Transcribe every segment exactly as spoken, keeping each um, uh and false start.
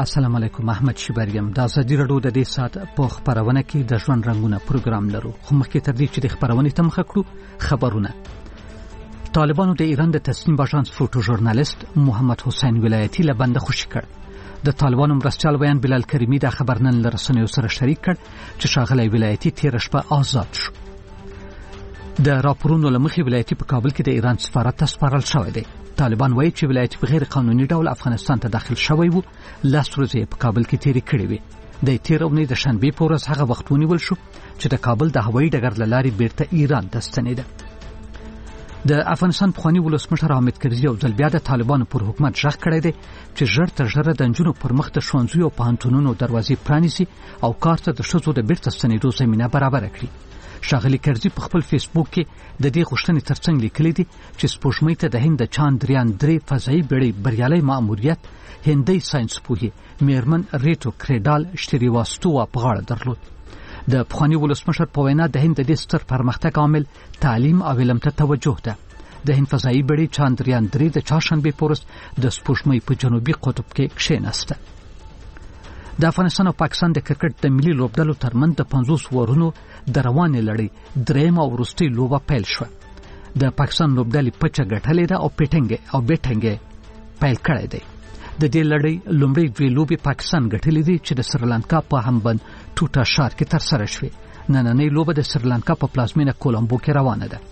السلام علیکم. احمد شبریم. د ازادي راډیو د دې سات په خبرونه کې د ژوند رنگونه پروګرام لرو. خو مخکې تر دې چې د خبرونه ته مخ کړو خبرونه. طالبانو د ایران د تسنیم باژانس فوټو ژورنالیست محمد حسین ولایتی له بنده خوشی کړ. د طالبانو مرستیال بیان بلال کریمی د خبر نن لرسنیو سره شریک کړ چې شاغلی ولایتی تیر شپه آزاد شو. د راپورونو لمخې ولایتی په کابل کې د ایران سفارت ته سپارل شوی دی. طالبان وایي چې ولایت په غیر قانوني ډول افغانستان ته داخل شوی وو، لاس ورځې په کابل کې تیرې کړې وې. د تیر اونۍ د شنبې په ورځ هغه وخت ونیول شو چې د کابل د هوایي ډګر له لارې بیرته ایران ته ستنېده. د افغانستان پخواني ولسمشر حامد کرزي یو ځل بیا د طالبانو پر حکومت ژغ کړی دی چې ژر تر ژره د نجونو پر مخ د ښوونځیو او پوهنتونونو دروازې پرانیسي او کار ته د ښځو د بیرته ستنېدو زمینه برابره کړي. شاغلی کرزي په خپل فیسبوک کې د دې غوښتنې ترڅنګ لیکلي دي چې سپوږمۍ ته د هند د چاندریان درې فضایي بیړۍ بریالي ماموریت هندي ساينس پوهې میرمن ریټو کریډال شریواستووا په غاړه درلود. د پخواني ولسمشر په وینا د هند د ستر پرمختګ عامل تعلیم او علم ته توجه ده. د هند فضایي بیړۍ چاندریان درې د چهارشنبې په ورځ د سپوږمۍ په جنوبي قطب کې کښېناسته. د افغانستان او پاکستان د کرکټ د ملي لوبډلو ترمنځ د پنځوس ورونو د روانې لړۍ درېیم او وروستۍ لوبه پیل شوه. د پاکستان لوبډلې پچه ګټلې ده او پیټنګ او بیټنګ پیل کړی دی. د دې لړۍ لومړی دوه لوبې پاکستان ګټلې دي چې د سریلانکا په همبند ټوټا ښار کې ترسره شوې. نننۍ لوبه د سریلانکا په پلازمینه کولمبو کې روانه ده.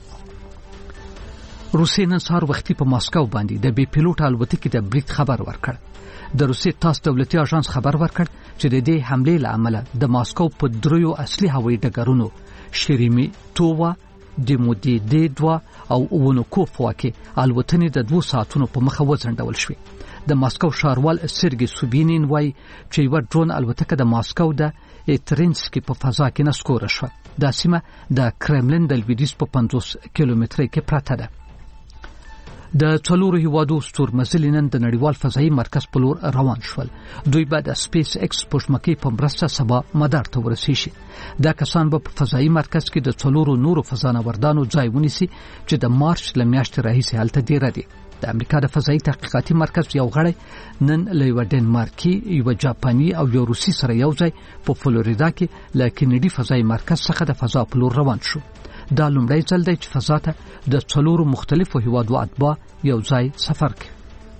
روسیې نن سهار وختي په ماسکو باندې د بي پیلوټ الوتکې د برید خبر ورکړ. د روسیې تاس دولتي اژانس خبر ورکړ چې د دې حملې له امله د ماسکو په دریو اصلي هوایي ډګرونو شریمیتووا، دیمودیدوا او اونوکوف کې الوتنې د دوه ساعتونو په مخه وځنډول شوې. د ماسکو ښاروال سرګي سوبینین وایي چې یو ډرون الوتکه د ماسکو د ایترینسکي په فضا کې نسکوره شوه. دا سیمه د کرملین د لویدیځ په پنځوس کیلومترۍ کې پرته ده. د څلورو هیوادو ستورمزلي نن د نړیوال فضایي مرکز په لور روان شول. دوی به د سپیس ایکس سپوږمکۍ په مرسته سبا مدار ته ورسیږي. دا کسان به په فضایي مرکز کې د څلورو نورو فضانوردانو ځای ونیسي چې د مارچ له میاشتې راهیسې هلته ډیره دي. د امریکا د فضایي تحقیقاتي مرکز یو غړی نن له یو ډنمارکي، یو جاپاني او یو روسي سره یو ځای په فلوریدا کې له کینیډي فضایي مرکز څخه د فضا په لور روان شو. دا لومړی ځل دی چې فضا ته د څلورو مختلفو هیوادو اتباع یو ځای سفر کوي.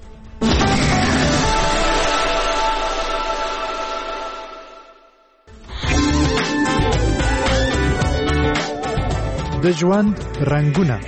د ژوند رنگونه.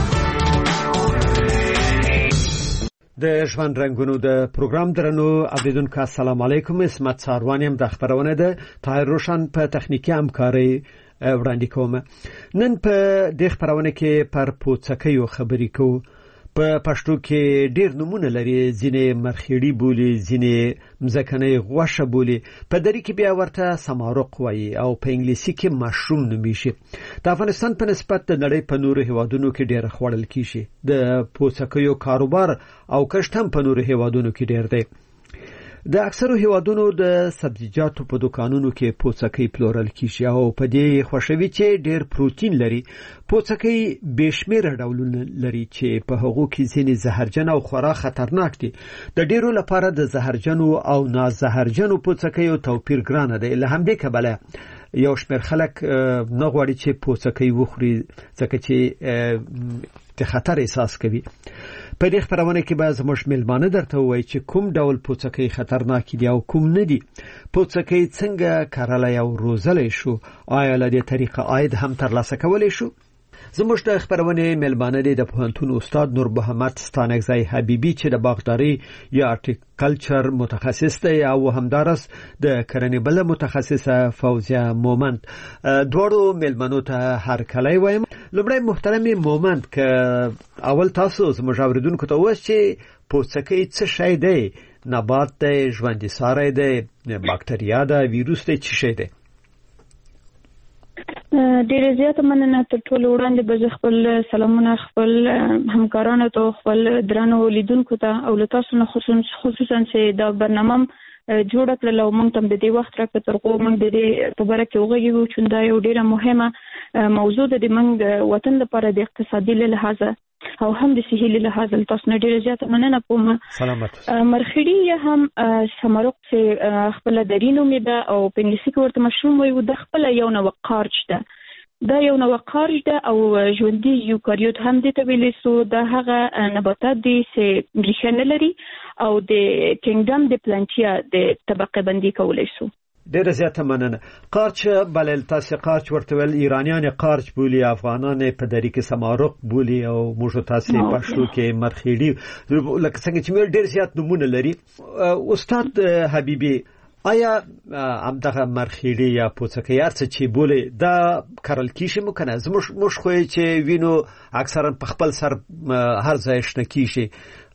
د ژوند رنگونو د پروګرام درنو اوریدونکو السلام علیکم. اسمت ساروانیم د خبرونه ده. طاهر روشن په تخنیکی همکاري وړاندې کوم. نن په دې خبرونه کې پر پوڅکیو خبرې کوو. په پښتو کې ډېر نمونه لري. ځینې مرخیړي بولی، ځینې مځکنۍ غوښه بولی، په دری کې بیا ورته سمارق وایي او په انګلیسي کې مشروم نومیږي. د افغانستان په نسبت د نړۍ په نورو هیوادونو کې ډېر خوړل کیږي. د پوڅکیو کاروبار او کښت هم په نورو هیوادونو کې ډېر دی. د اکثرو هیوادونو د سبزیجاتو په دکانونو کې پوڅکۍ پلورل کیږي او په دې خوشوي چې ډېر پروتین لري. پوڅکۍ بشمیره ډولونه لري چې په هغو کې ځینې زهرجن او خورا خطرناک دي. د ډېرو لپاره د زهرجنو او نازهرجنو پوڅکیو توپیر ګرانه دی. له همدې کبله یو شمېر خلک نه غواړي چې پوڅکۍ وخوري ځکه چې د خطر احساس کوي. په دې خبرونه کې به زموږ ملمانه درته وایي چې کوم ډول پوڅکۍ خطرناک دي او کوم نه دي. پوڅکۍ څنګه کارلای او روزلای شو؟ آیا له دې طریقه عاید هم ترلاسه کولای شو؟ زموږ د خبرونه ملمانه دي د پوهنتون استاد نور محمد ستانکزی حبیبی چې د باغداري یا ارتیکلچر متخصص دی او همدارس د کرنې بل متخصصه فوزیه مومند. دوړو ملمنو ته هر کله وایم. لومړی محترم مومند که اول تاسو زموږ اوریدونکو ته وایي چې پوڅکۍ څه شی دی؟ نبات دی، ژوندی ساری دی، باکتریا ده، ویروس دی، څه شی دی؟ ډیره زیاته مننه. تر ټولو وړاندې به خپل سلامونه خپل همکارانو ته، خپل درنو لیدونکو ته او له تاسو نه خصوصا چې دا برنامه جوړه کړل او موږ ته د دې وخت راکړه تر څو موږ د دې په باره کې وغږیږو چې دا یو ډیره مهمه موضوع ده د موږ وطن لپاره د اقتصادي لحاظه. او هم د صحي لحاظ تاسو نه ډیره زیاته مننه کوم. سلامت. مرخیړي هم سمارق چې خپل درینو مې ده او په انګلیسي کې ورته مشروم وي، د خپل یو نو قارچ ده. دا یو نو قارچ ده او ژوندۍ یوکاریوت هم د تویل سو د هغه نباتات دي چې بریښنا لري او د کینګډم د پلانټیا د طبقه بندي کولای سو. ډیره زیاته مننه. قارچ بلل تاسو قارچ ورته ول ایرانیان قارچ بولی، افغانان په دری کې سمارق بولی او موږ تاسو پښتو کې مرخیړي لکه څنګه چې ډیر زیات نمونه لري. استاد حبیبي آیا همدغه مرخیړي یا پوڅکي ارڅ چې بولی دا کارل کیشي مو کنه زموږ مش خو چې وینو اکثرا په خپل سر هر ځای شنه کیشي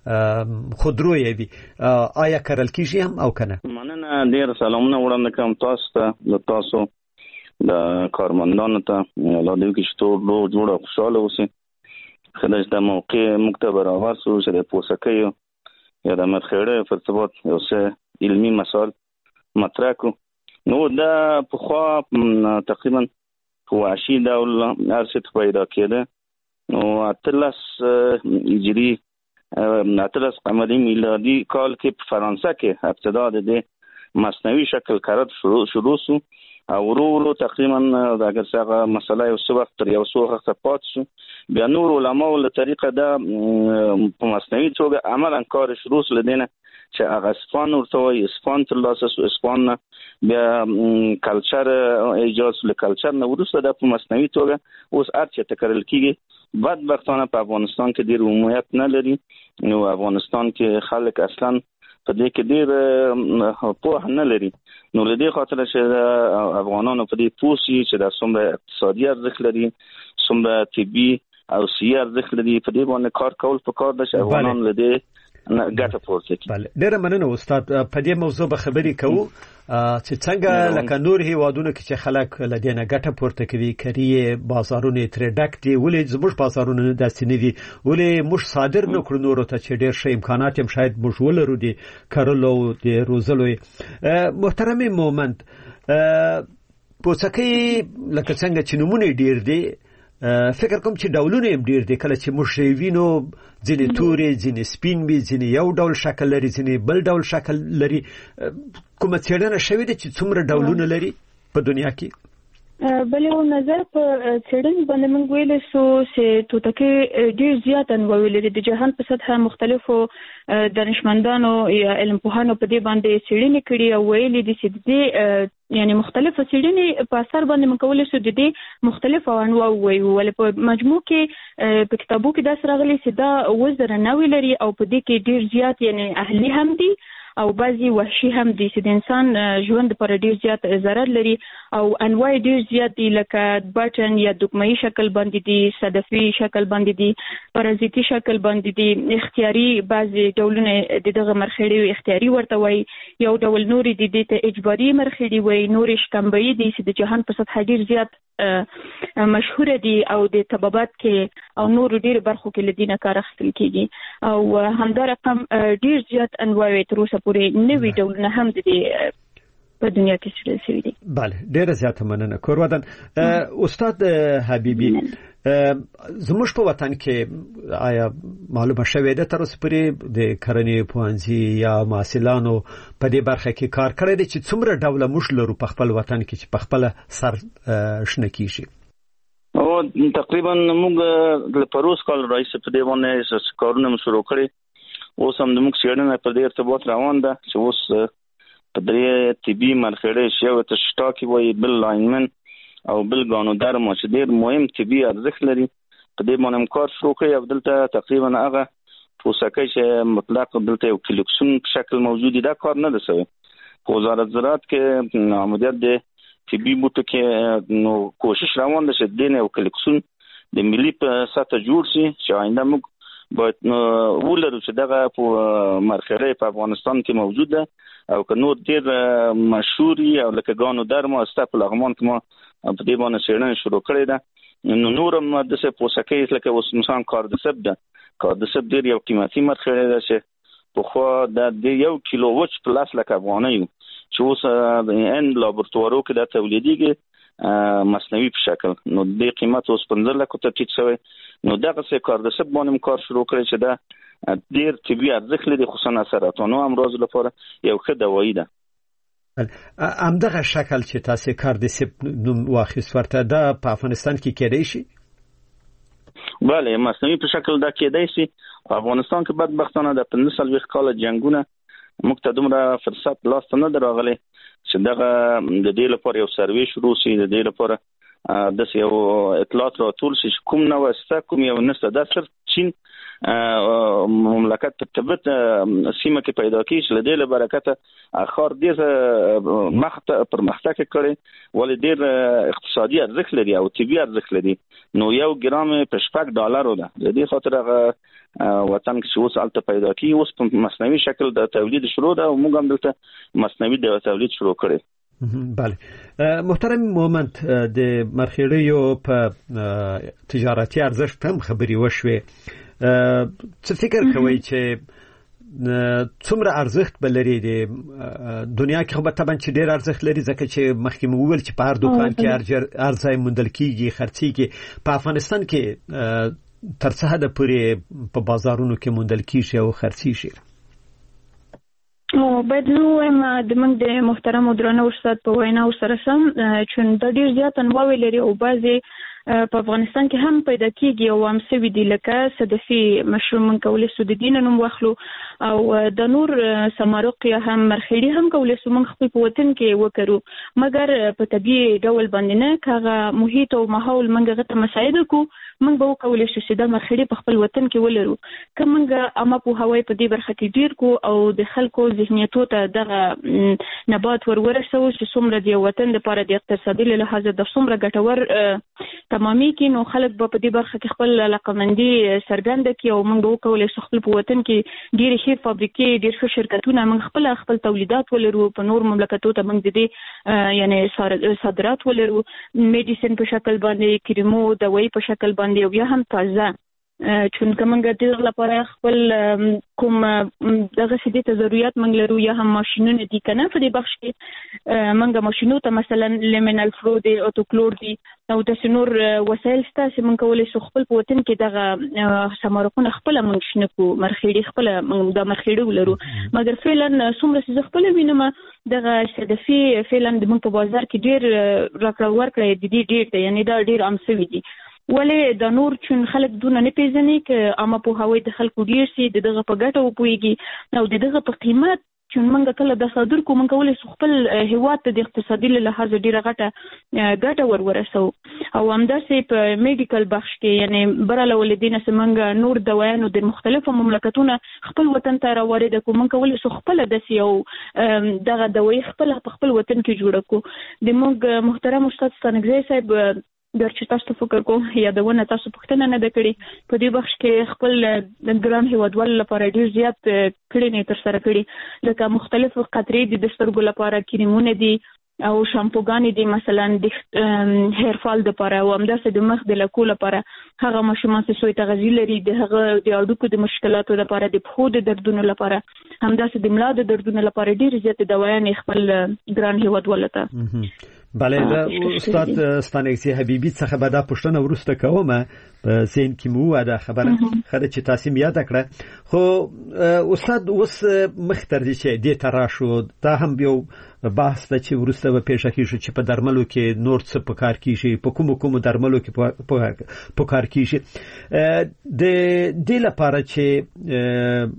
خودروی وي، آیا کارل کیږي هم او کنه؟ مننه. ډیر سلامونه وړاندې کوم تاسو ته، د تاسو د کارمندانو ته. الله دې وکړي چې ټول جوړ او خوشاله اوسئ. خدای دې موقع موږ برابر سو چې د پوسکیو یا د مرخیړي په ارتباط یو څه علمي مسائل مطرح کو. نو دا په خوا تقریبا په عشي ډول ارشد پیدا کېده. نو اتلس هجري اتلس قمری میلادي کال کې په فرانسه کې ابتدا د مصنوعي شکل کارت شروع شروع سو او ورو ورو تقریبا د اگر څنګه مسله یو څه وخت تر یو څو وخت پات شو. بیا نور علماء له طریقه دا په مصنوعي توګه عملاً کار شروع سول دینه چې هغه اسفان ورته وي، اسفان تر لاسه سو اسفان بیا کلچر ایجاد له کلچر نه ورسره د په مصنوعي توګه اوس ارچ تکرل کیږي. بدبختانه په افغانستان کې ډیر عمومیت نه لري. نو افغانستان کې خلک اصلا په دې کې ډیر پوهه نه لري. نو له دې خاطر چې افغانانو په دې پوسی چې د څومره اقتصادي ارزښت لري، څومره طبي او سیاسي ارزښت لري، په دې باندې کار کول پکار ده چې افغانان له دې ګټه پورته کړي. بله، ډیره مننه استاد. په دې موضوع به خبرې کوو چې څنګه لکه نور هیوادونو کې چې خلک له دې نه ګټه پورته کوي، کری بازارونه تر ډک دي، ولې زموږ بازارونه داسې نه دي، ولې موږ صادر نه کړو نورو ته چې ډیر ښه امکانات هم شاید موږ ولرو دي کارلو دي روزلو. محترم مومند، پوڅکي لکه څنګه چې نمونه ډیر دي، فکر کوم چې ډولونه هم ډیر دي. کله چې موږ وینو ځینې توري، ځینې سپین وي، ځینې یو ډول شکل لري، ځینې بل ډول شکل لري. کومه څېړنه شوې ده چې څومره ډولونه لري په دنیا کې؟ بل یو نظر په څېړنې باندې موږ ویلی سو چې توتکۍ ډېر زیات انواع لري. د جهان په سطحه مختلفو دانشمندانو یا علم پوهانو په دې باندې څېړنې کړي او ویلي دي چې د دې یعنی مختلفه څېړنې په اثر باندې موږ کولی سو د دې مختلفو انواع ووایو. ولې په مجموع کې په کتابو کې داسې راغلي چې دا اووه زره نوعې لري او په دې کې ډېر زیات یعنی اهلي هم دي او بعضی وحشي هم دي چې د انسان ژوند لپاره ډیر زیات ضرر لري او انواع ډیر زیات دي، لکه بټن یا دکمه‌ای شکل باندې دي، صدفي شکل باندې دي، پرازیتي شکل باندې دي، اختیاري بعضی ډولونه د دغه مرخیړي اختیاري ورته وایي، یو ډول نوري دي د ته اجباري مرخیړي وایي، نوري شکمبه‌ای دي چې د جهان په سطحه ډیر زیات مشهور دي او د طبابت کې او نور ډیر برخو کې لدینه کار اخیستل کیږي او همدا رقم ډیر زیات انواع تر اوسه پورې نوي ډولونه هم دي په دنیا کې شته شوي دي. بله، ډیره زیاته مننه. کورودن استاد حبیبي، زموږ په وطن کې آیا معلومه شوې ده تر اوسه پورې د کرنې پوهنځي یا محصلانو په دې برخه کې کار کړی دی چې څومره ډوله موږ لرو په خپل وطن کې چې په خپل سر شنه کیږي؟ او تقریبا موږ د پروس کال رئیس په دې باندې کارونه شروع کړی. اوس هم د موږ څېړنه په دې ارتباط روان ده چې اوس په درې طبي مرخیړي شیو ته شټاکي وایي، بل لاینمن او بل ګانودرما چې ډېر مهم طبي ارزښت لري. په دې باندې کار شروع کړی او دلته تقریبا هغه پوڅکۍ چې مطلق دلته یو کلکسون په شکل موجود دی، دا کار نه ده شوی. په وزارت زراعت کې عملیات د طبي بوټو کې نو کوشش روان ده چې دین یو کلکسون د ملي په سطح جوړ شي چې آینده موږ باید ولرو چې دغه مرخیړي په افغانستان کې موجود ده او که نور ډېر مشهوري او لکه ګانودرما ستا په لغمان کې ما په دې باندې څېړنه شروع کړې ده. نو نور هم داسې پوڅکۍ لکه اوس مثلا کاردسب ده. کاردسب ډېر یو قیمتي مرخیړی ده چې پخوا د یو کیلو وچ په لس لک افغانۍ و چې اوس ان لابراتوارو کې دا تولیدېږي مصنوعي په شکل. نو د قیمت اوس پنځه لک ته ټیټ شوی. نو دغه څه کار د سب باندې کار شروع کړی چې دا ډیر طبي ارزښت لري، خصوصا سرطانو امراض لپاره یو ښه دوايي ده. همدغه شکل چې تاسو کار د سب نوم واخیست ورته د په افغانستان کې کېدای شي؟ بله، مصنوعي په شکل دا کېدای شي. په افغانستان کې بدبختانه د پنځه څلوېښت کاله جنګونه موږ ته دومره فرصت لاسته نه دی راغلی چې دغه د دې لپاره یو سروې شروع شي، د دې لپاره داسې یو اطلاعات راټول شي چې کوم نوع سته کوم یو نشته. دا صرف چین مملکت په تبت سیمه کې پیدا کیږي چې له دې له برکته اخر ډېر مخته پرمختګ کړي، ولې ډېر اقتصادي ارزښت لري او طبي ارزښت لري. نو یو ګرام په شپږ ډالرو ده. د دې خاطر هغه وطن کې اوس الته پیدا کیږي، اوس په مصنوعي شکل د تولید شروع ده او موږ هم دلته مصنوعي د تولید شروع کړي. بله محترم مومند، د مرخیړیو په تجارتي ارزښت هم خبري وشوي. څه فکر کوي چې څومره ارزښت بلري د دنیا کې؟ خو به طبعا چې ډېر ارزښت لري ځکه چې مخکې مو وویل چې په هر دکان کې هر ځای موندل کیږي، خرڅیږي. په افغانستان کې تر څه حده پورې په بازارونو کې موندل کیږي او خرڅیږي؟ او باید نو وایم د موږ د محترم درنو استاد په وینا سره سم چې د ډیر زیات انواع لري او بعضي په افغانستان کې هم پیدا کیږي او هم سوي دي، لکه صدفي مشروم من کولای سو د دین نوم واخلو او د نور سمارق یا هم مرخیړي هم کولای سو موږ خپل په وطن کې وکړو، مګر په طبيعي ډول باندې نه. کاغه محیط او ماحول موږ غته مساعده کو موږ به کولای شو چې د مرخیړي په خپل وطن کې ولرو. کوم موږ اما په هوای په دې برخه کې ډیر کو او د خلکو ذهنیتو ته دغه نبات ورورسو چې څومره د وطن لپاره د اقتصادي لحاظ د څومره ګټور تمامي کې، نو خلک به په دې برخه کې خپل علاقمندي څرګنده کړي او موږ به کولای شو خپل په وطن کې ډیر ښه فابریکې، ډیر ښه شرکتونه موږ خپل خپل تولیدات ولرو. په نور مملکتونو ته موږ د دې یعنی صادرات ولرو، میډیسن په شکل باندې، کریمو دوايي په شکل باندې او بیا هم تازه. چون کومه د لپاره خپل کوم دغه سدي ته ضرورت موږ لرو یا هم ماشينونه دي کنه په دې بخش کې موږ ماشينو ته مثلا لیمینل فلو دی، اوټوکلور دی او د سنور وسایل ستا چې موږ کولای شو خپل په وطن کې دغه سمارقونه خپل موږ شنکو، مرخیړي خپل د مرخیړي ولرو. مګر فعلا څومره چې خپل وینم دغه صدفي فعلا د موږ په بازار کې ډیر راکړه ورکړه د دې ډیر ته، یعنی دا ډیر عام شوی دي. ولې د نور چون خلک دونه نه پیژني ک اما په هوای د خلکو ډیر سي دغه په ګټه او پويږي او دغه په قیمت چون موږ کله د صادر کوم کولای سو خپل هیواد ته د اقتصادي لحاظ ډیره غټه ګټه ورورسو. او همداسې په میډیکل بخش کې یعنی براله ولدینه سمنګ نور دوايانو د مختلفو مملکتونو خپل وطن ته راوړي د کوم کولای سو خپل د سیو دغه دوی خپل په خپل وطن کې جوړ کو. د موږ محترم استاد ستانګزی صاحب در چې تاسو فکر کوم یادونه تاسو پښتنه نه د کړی په دې بخش کې خپل د ګران هیوادوالو لپاره ډیر زیات کړي نه تر سره کړي، لکه مختلفو قطرې د دسترګو لپاره کریمونه دي او شامپوګانې دي مثلا د هیر فال لپاره او همداسې د مخ د لکو لپاره. هغه ماشومان چې سوی تغذیه لري د هغه د اډوکو د مشکلاتو لپاره، د پښو د دردونو لپاره، همداسې د ملا د دردونو لپاره ډیر زیات دوايانې خپل ګران هیوادوالو ته. بله د استاد ستانګزی حبیبی څخه به دا پوښتنه ورسته کومه په سین کې مو دا خبره خره چې تاسو یاد کړه. خو استاد اوس مختر دي چې د تراشو دا هم یو بحث د چې ورسته به پیښه کیږي چې په درملو کې نور څه په کار کیږي، په کوم کوم درملو کې په کار کیږي. د دې لپاره چې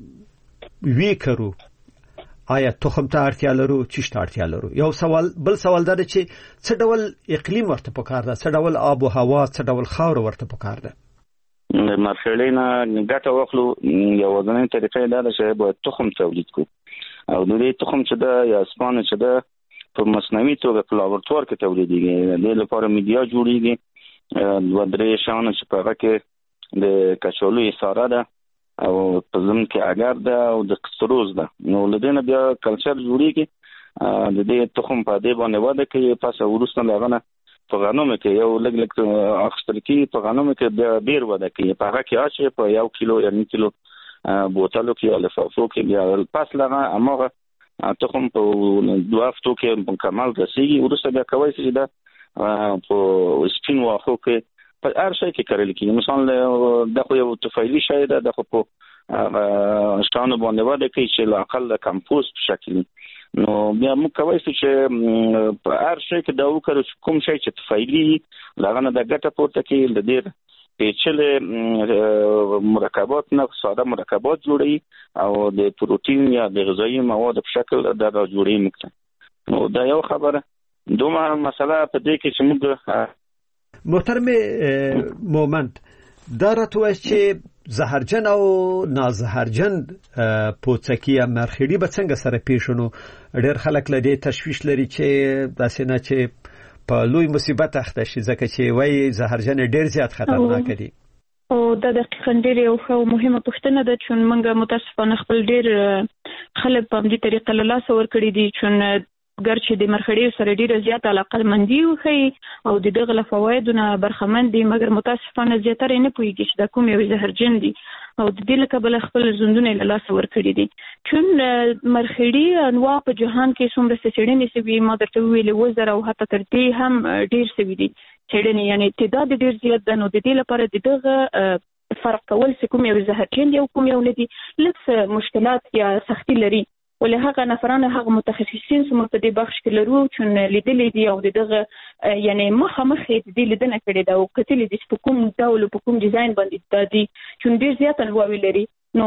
وی کړو آیا تخم ته اړتیا لرو، چی شته اړتیا لرو؟ یو سوال. بل سوال دا چې څه ډول اقلیم ورته پکار ده، څه ډول آب او هوا، څه ډول خاور ورته پکار ده؟ د مرخیړي نه ګټه واخلو یو ځنې طریقې دا ده چې باید تخم تولید کو او د دې تخم چې دا یا اسپانه چې دا په مصنوعي توګه په لابراتوار کې تولیدېږي. د لپاره میډیا جوړیږي دوه درې شانه چې په هغه کې د کچالو اساره ده او په زمين کې اگر ده او د قستروز ده. نو لدينا بیا کلچر جوړیږي د دې تخم په دې باندې وده کوي، پس ورسته لغنه په غنمو کې یو لګ لګ اخستل کې په غنمو کې بیا ډیر وده کوي. په هغه کې اچي په یو کیلو یا نیم کیلو بوتلو کې او لفافو کې بیا پس لغه امغه تخم په دوه هفتو کې مکمل رسیږي. ورسته بیا کوي چې دا په سپین واخو کې په هر شي کې کارل کیږي. مثلا د خو یو طفیلی شی ده د خو په شتانو باندې واده کوي چې لا اقل کمپوست په شکل. نو بیا موږ کوي چې په هر شي کې دا وکړو کوم شی چې طفیلی لغنه د ګټه پورته کې د ډیر پیچلې مرکبات نه ساده مرکبات جوړي او د پروتین یا د غذایی مواد په شکل دا جوړي مکته. نو دا یو خبره. دومره مسله په دې کې چې موږ محترم مومند دا راته وایي چې زهرجن او نازهرجن پوڅکی یا مرخیړي به څنګه سره پیښونو. ډېر خلک له دې تشویش لري چې داسې نه چې په لوی مصیبت اخته شي ځکه چې وایي زهرجن ډېر زیات خطرناک دي. او دا دقیقاً ډېر یو ښه مهمه پوښتنه ده چې موږ متاسفانه خپل ډېر خلک په دې طریقه له لاسه ورکړي دي چې ګرچې د مرخړې سره ډیره زیات علاقه مندي وخی او د دغه له فوایدونو برخمن دي، مګر متاسفانه زیاتره نه پوهیږي چې دا کوم یو زهرجن دي او د دې لکه بل خپل ژوندونه له لاسه ورکړي دي. چون مرخړې انواع په جهان کې څومره څېړنې شوي ما درته ویلې وزر او حتی تر دې هم ډیر شوي دي څېړنې، یعنی تعداد ډیر زیات ده. نو د دې لپاره د دغه فرق کول چې کوم یو زهرجن دی او کوم یو نه دي لږ مشکلات یا سختي لري. ولې هغه نفرانه هغه متخصصین چې موږ په دې بخش کې لرو چې لیدلې دي او دغه یعنی مخامخ دې لیدنه کړې ده او کتلې دي په کوم ډول په کوم ډیزاین باندې د دې چې ډیر زیات انواع لري. نو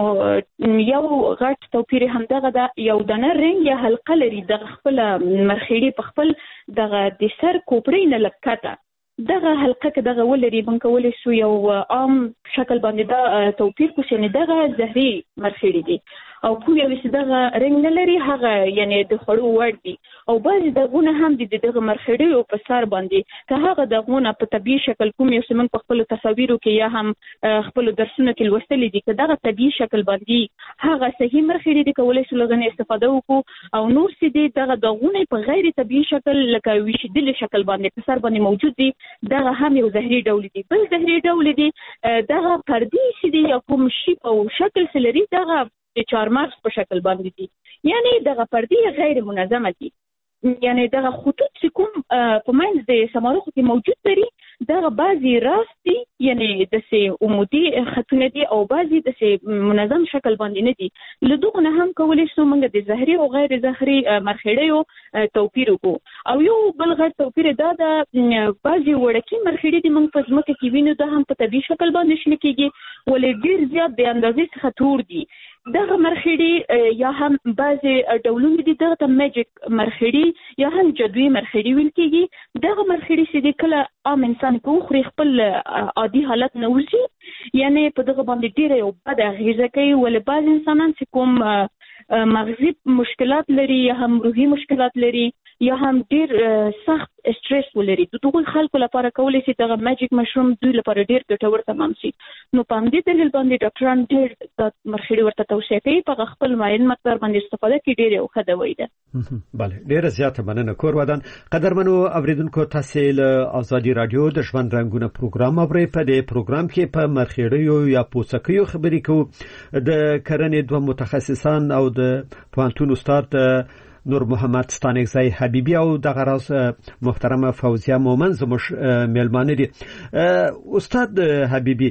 یو غټ توپیر هم دغه ده، یو دانه رنګ یا حلقه لري د خپل مرخیړي په خپل دغه د سر کوپړې نه لکته دغه حلقه کې دغه ولري بن کولې سو یو عام شکل باندې دا توپیر کوي چې دغه زهري مرخیړي دي او کوم یو چې دغه رنګ نه لري هغه یعنی د خړو وړ دي او بعضې دغونه هم د دغه مرخیړیو په سر باندې که هغه دغونه په طبیعي شکل کوم یو چې موږ په خپلو تصاویرو کې یا هم خپلو درسونو کې لوستلي دي که دغه طبیعي شکل باندې هغه صحیح مرخیړي دي کولی شو له هغه نه استفاده وکړو او نور چې دي دغه دغونه په غیر طبیعي شکل لکه ویشېدلي شکل باندې په سر باندې موجود دي دغه هم یو زهري ډول دي. بل زهري ډول دي دغه پردي چې دي یا کوم شي او شکل چې لري دغه د چارمغز په شکل باندې دي، یعنی دغه پردي غیر منظمه دي، یعنی دغه خطوط چې کوم په منځ د سماروخو کې موجود لري دغه بعضي راست دي یعنی داسې عمودي خطونه دي او بعضي داسې منظم شکل باندې نه دي. له دغو نه هم کولی شو موږ د زهري او غیر زهري مرخیړیو توپیر وکړو. او یو بل غټ توپیر دا ده بعضي وړکي مرخیړي دي موږ په ځمکه کې وینو دا هم په طبیعي شکل باندې شنه کېږي ولې ډېر زیات د اندازې څخه تور دي. دغه مرخیړي یا هم بعضې ډولونه دي دغه ته میجیک مرخیړي یا هم جادویي مرخیړي ویل کېږي. دغه مرخیړي چې دي کله عام انسان په وخوري خپل عادي حالت نه وځي یعنی په دغه باندې ډېره یو بده اغېزه کوي ولې بعض انسانان چې کوم مغزي مشکلات لري یا هم روحي مشکلات لري یا هم ډېر سخت سټرس ولري د دغو خلکو لپاره کولی شي دغه میجیک مشروم دوی لپاره ډېر ګټور تمام شي. نو په همدې دلیل باندې ډاکټران ډېر د مرخیړي ورته توصیه کوي په خپل معین مقدار باندې استفاده کوي. ډېر یو ښه دوايي ده. بله ډېره زیاته مننه کور ودان. قدرمنو اوریدونکو تاسې له ازادي راډیو د ژوند رنګونه پروګرام اورئ. په دې پروګرام کې په مرخیړیو یا پوڅکیو خبرې کوو. د کرنې دوه متخصصان او د پوهنتون استاد نور محمد ستانکزی حبیبی او دغه راز محترمه فوزیه مومن زموږ میلمانه دي. استاد حبیبی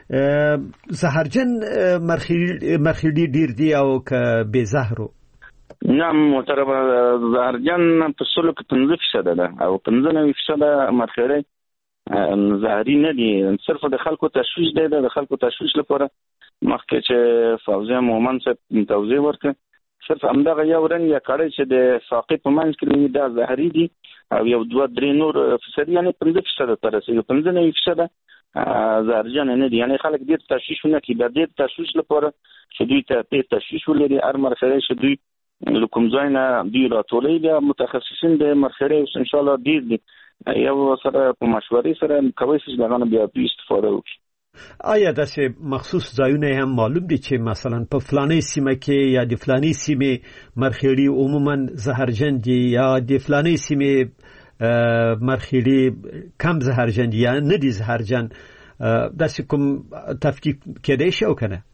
زهرجن مرخیړي ډیر دي او که بې زهرو؟ نعم محترمه زهرجن په سلو کې پنځه فیصده ده او پنځه نوي فیصده مرخیړي زهري نه دي. صرف د خلکو تشویش دی د خلکو تشویش لپاره مخکې چې فوزیه مومن صاحب توضیح ورکړه صرف همدغه یو رنګ یا کړی چې د ساقې په منځ کې دا زهري دي او یو دوه درې نور فیصد یعنی پنځه فیصده ته رسېږي پنځه نوي فیصده زهرجن نه دي. یعنی خلک ډېر تشویش ونه کړي د دې تشویش لپاره چې دوی ته تشویش ولري هر مرخیړی چې دوی له کوم ځای نه دوی راټولوي بیا متخصصین د مرخیړیو انشاءالله ډېر دي یو سره په مشورې سره کولی شي چې هغه بیا دوی استفاده وکړي. آیا داسې مخصوص ځایونه هم معلوم دي چې مثلا په فلاني سیمه کې یا د فلاني سیمې مرخیړي عموما زهرجن دي یا د فلاني سیمې مرخیړي کم زهرجن دي یا نه دي زهرجن؟ داسې کوم تفکیک کېدای شي او کنه؟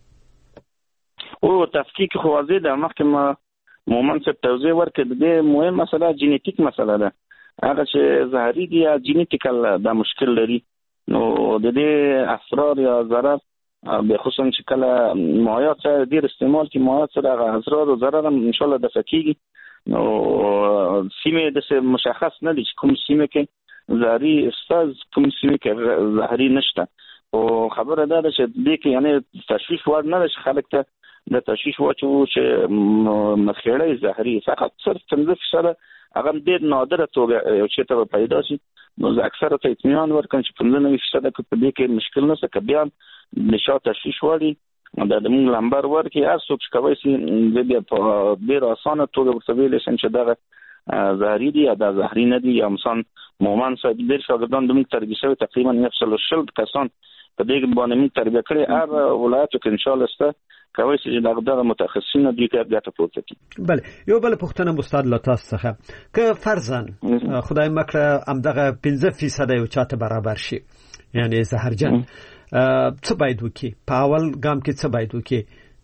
او تفکیک خو واضح ده. مخکې ما مومن صاحب توضیح ورکړه د دې مهم مسله جینیتیک مسله ده هغه چې زهري دي یا جینیټیکل دا مشکل لري نو د دې اسرار یا ضرر به خصوصا چې کله مایعات سره ډیر استعمال کی مایعات سره هغه اسرار او ضرر ان شاء الله د فکیږي نو سیمه د مشخص نه دي کوم سیمه کې زهري استاذ کوم سیمه کې زهري نشته او خبره ده چې دې کې یعنی تشویش وړ نه ده خلک ته د تشویش واچو چې مخېړې زهري فقط صرف پنځه فیصد هغه ډېر نادره توګه یو چې ته پیدا شي نو اکثره ته اطمینان ورکړم چې پنځه نوي فیصد په دې کې مشکل نشته که بیا نشا تشویش وړي د موږ لمبر ورکړي هر څوک چې کوي چې بیا په ډېر اسانه توګه ورته ویلی شم چې دغه زهري دي یا دا زهري نه دي یا مثلا مومن صاحب ډېر شاګردان د موږ تربیه شوي تقریبا یو سل شل کسان په دې باندې موږ تربیه کړي هر ولایتو کې ان شاء الله سته کوي چې دغه متخصصین دوی کار ګټه پورته کړي. بله یو بل پوښتنه استاد له تاسو څخه که فرضاً خدای مکړه همدغه پنځه فیصد یو چاته برابر شي یعنی زهرجن څه باید وکړي په اول ګام کې څه باید وکړي؟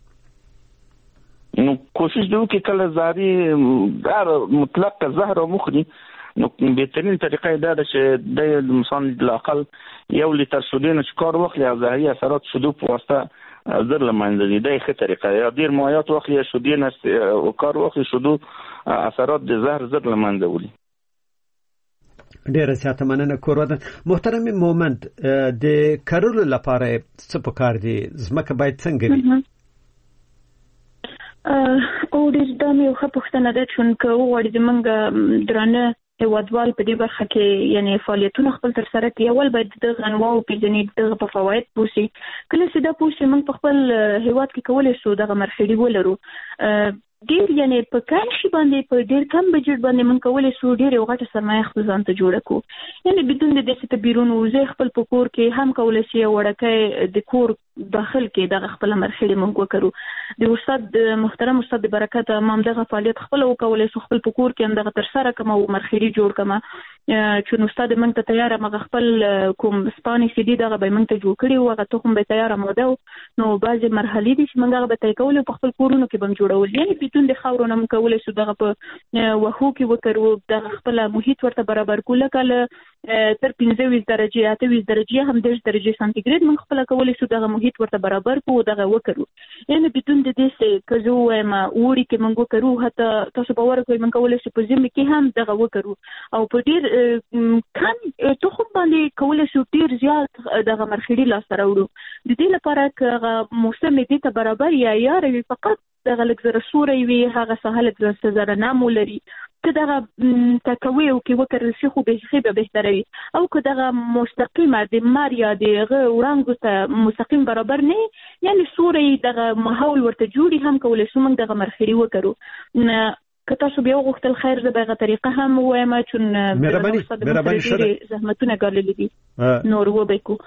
نو کوشش دی وکړي کله زهري هر مطلق زهر او مخدي نو بهترین طریقه دا ده چې د انسان د اقل یو لیتر سودین چې کار واخلي او زهري اثرات شودو په واسطه زر لمنځه دي دا ښه طریقه یا ډیر مایعات واخلي شودین او کار واخلي شودو اثرات د زهر زر لمنځه وړي. ډیره زیاته مننه کورودن. محترم مومند د کارولو لپاره څه پکار دي ځمکه باید څنګه وي؟ او ډیر دا مې خو پوښتنه ده چې که وغواړي زمونږ درانه هیوادوال په دې برخه کې یعنی فعالیتونه خپل تر سره کوي اول باید د غنواو پیژنې دغه په فواید پوسی کله چې دا پوسی موږ په خپل هیواد کې کولای شو دغه مرحلې ولرو ډیر یعنی په کم شي باندې په ډیر کم بجټ باندې موږ کولای شو ډیر غټه سرمایه خپل ځان ته جوړ کړو یعنی بدون د دې څه بیرون وځي خپل په کور کې هم کولای شي وړکه د کور داخل کې دغه خپل مرحله موږ وکړو د استاد محترم استاد برکت امام دغه فعالیت خپل وکولای شو خپل په کور کې هم دغه تر سره کوم مرحله جوړ کما چې نو استاد موږ ته تیار مغه خپل کوم سپانی سي دي دغه به موږ ته جوړ کړی او هغه ته هم به تیار موده نو بعضی مرحله دي چې موږ به تای کول په خپل کورونو کې بم جوړول یعنی بدون د خاورونو موږ کولای شو دغه په وحو کې وکړو دغه خپل محیط ورته برابر کول کله تر پنځه ویشت درجه اته ویشت درجه هم دېرش درجه سانتیګریډ موږ خپل کولای شو دغه محیط ورته برابر کو دغه وکړو یعنی بدون د دې څه کزو ما وړي کې موږ وکړو حتی تاسو باور کوئ موږ کولای شو په زمي کې هم دغه وکړو او په ډیر کم ته خو باندې کولای شو ډیر زیات دغه مرخړي لاس راوړو د دې لپاره چې موسم دې ته برابر یا یار وي فقط دغه لږ سوري وي هغه سهل د زره نامو لري که دغه تکوي او کې وکړل شي خو به خې به بهتره وي او که دغه مستقیمه د ماریا دغه وړاندې ته مستقیم برابر نه یعنی سوري دغه ماحول ورته جوړي هم کولای شو موږ دغه مرخړي وکړو که تاسو بیا وغوښتل خیر زه به هغه طریقه هم ووایم چون مهرباني زحمتونه ګاللي دي نور وبکو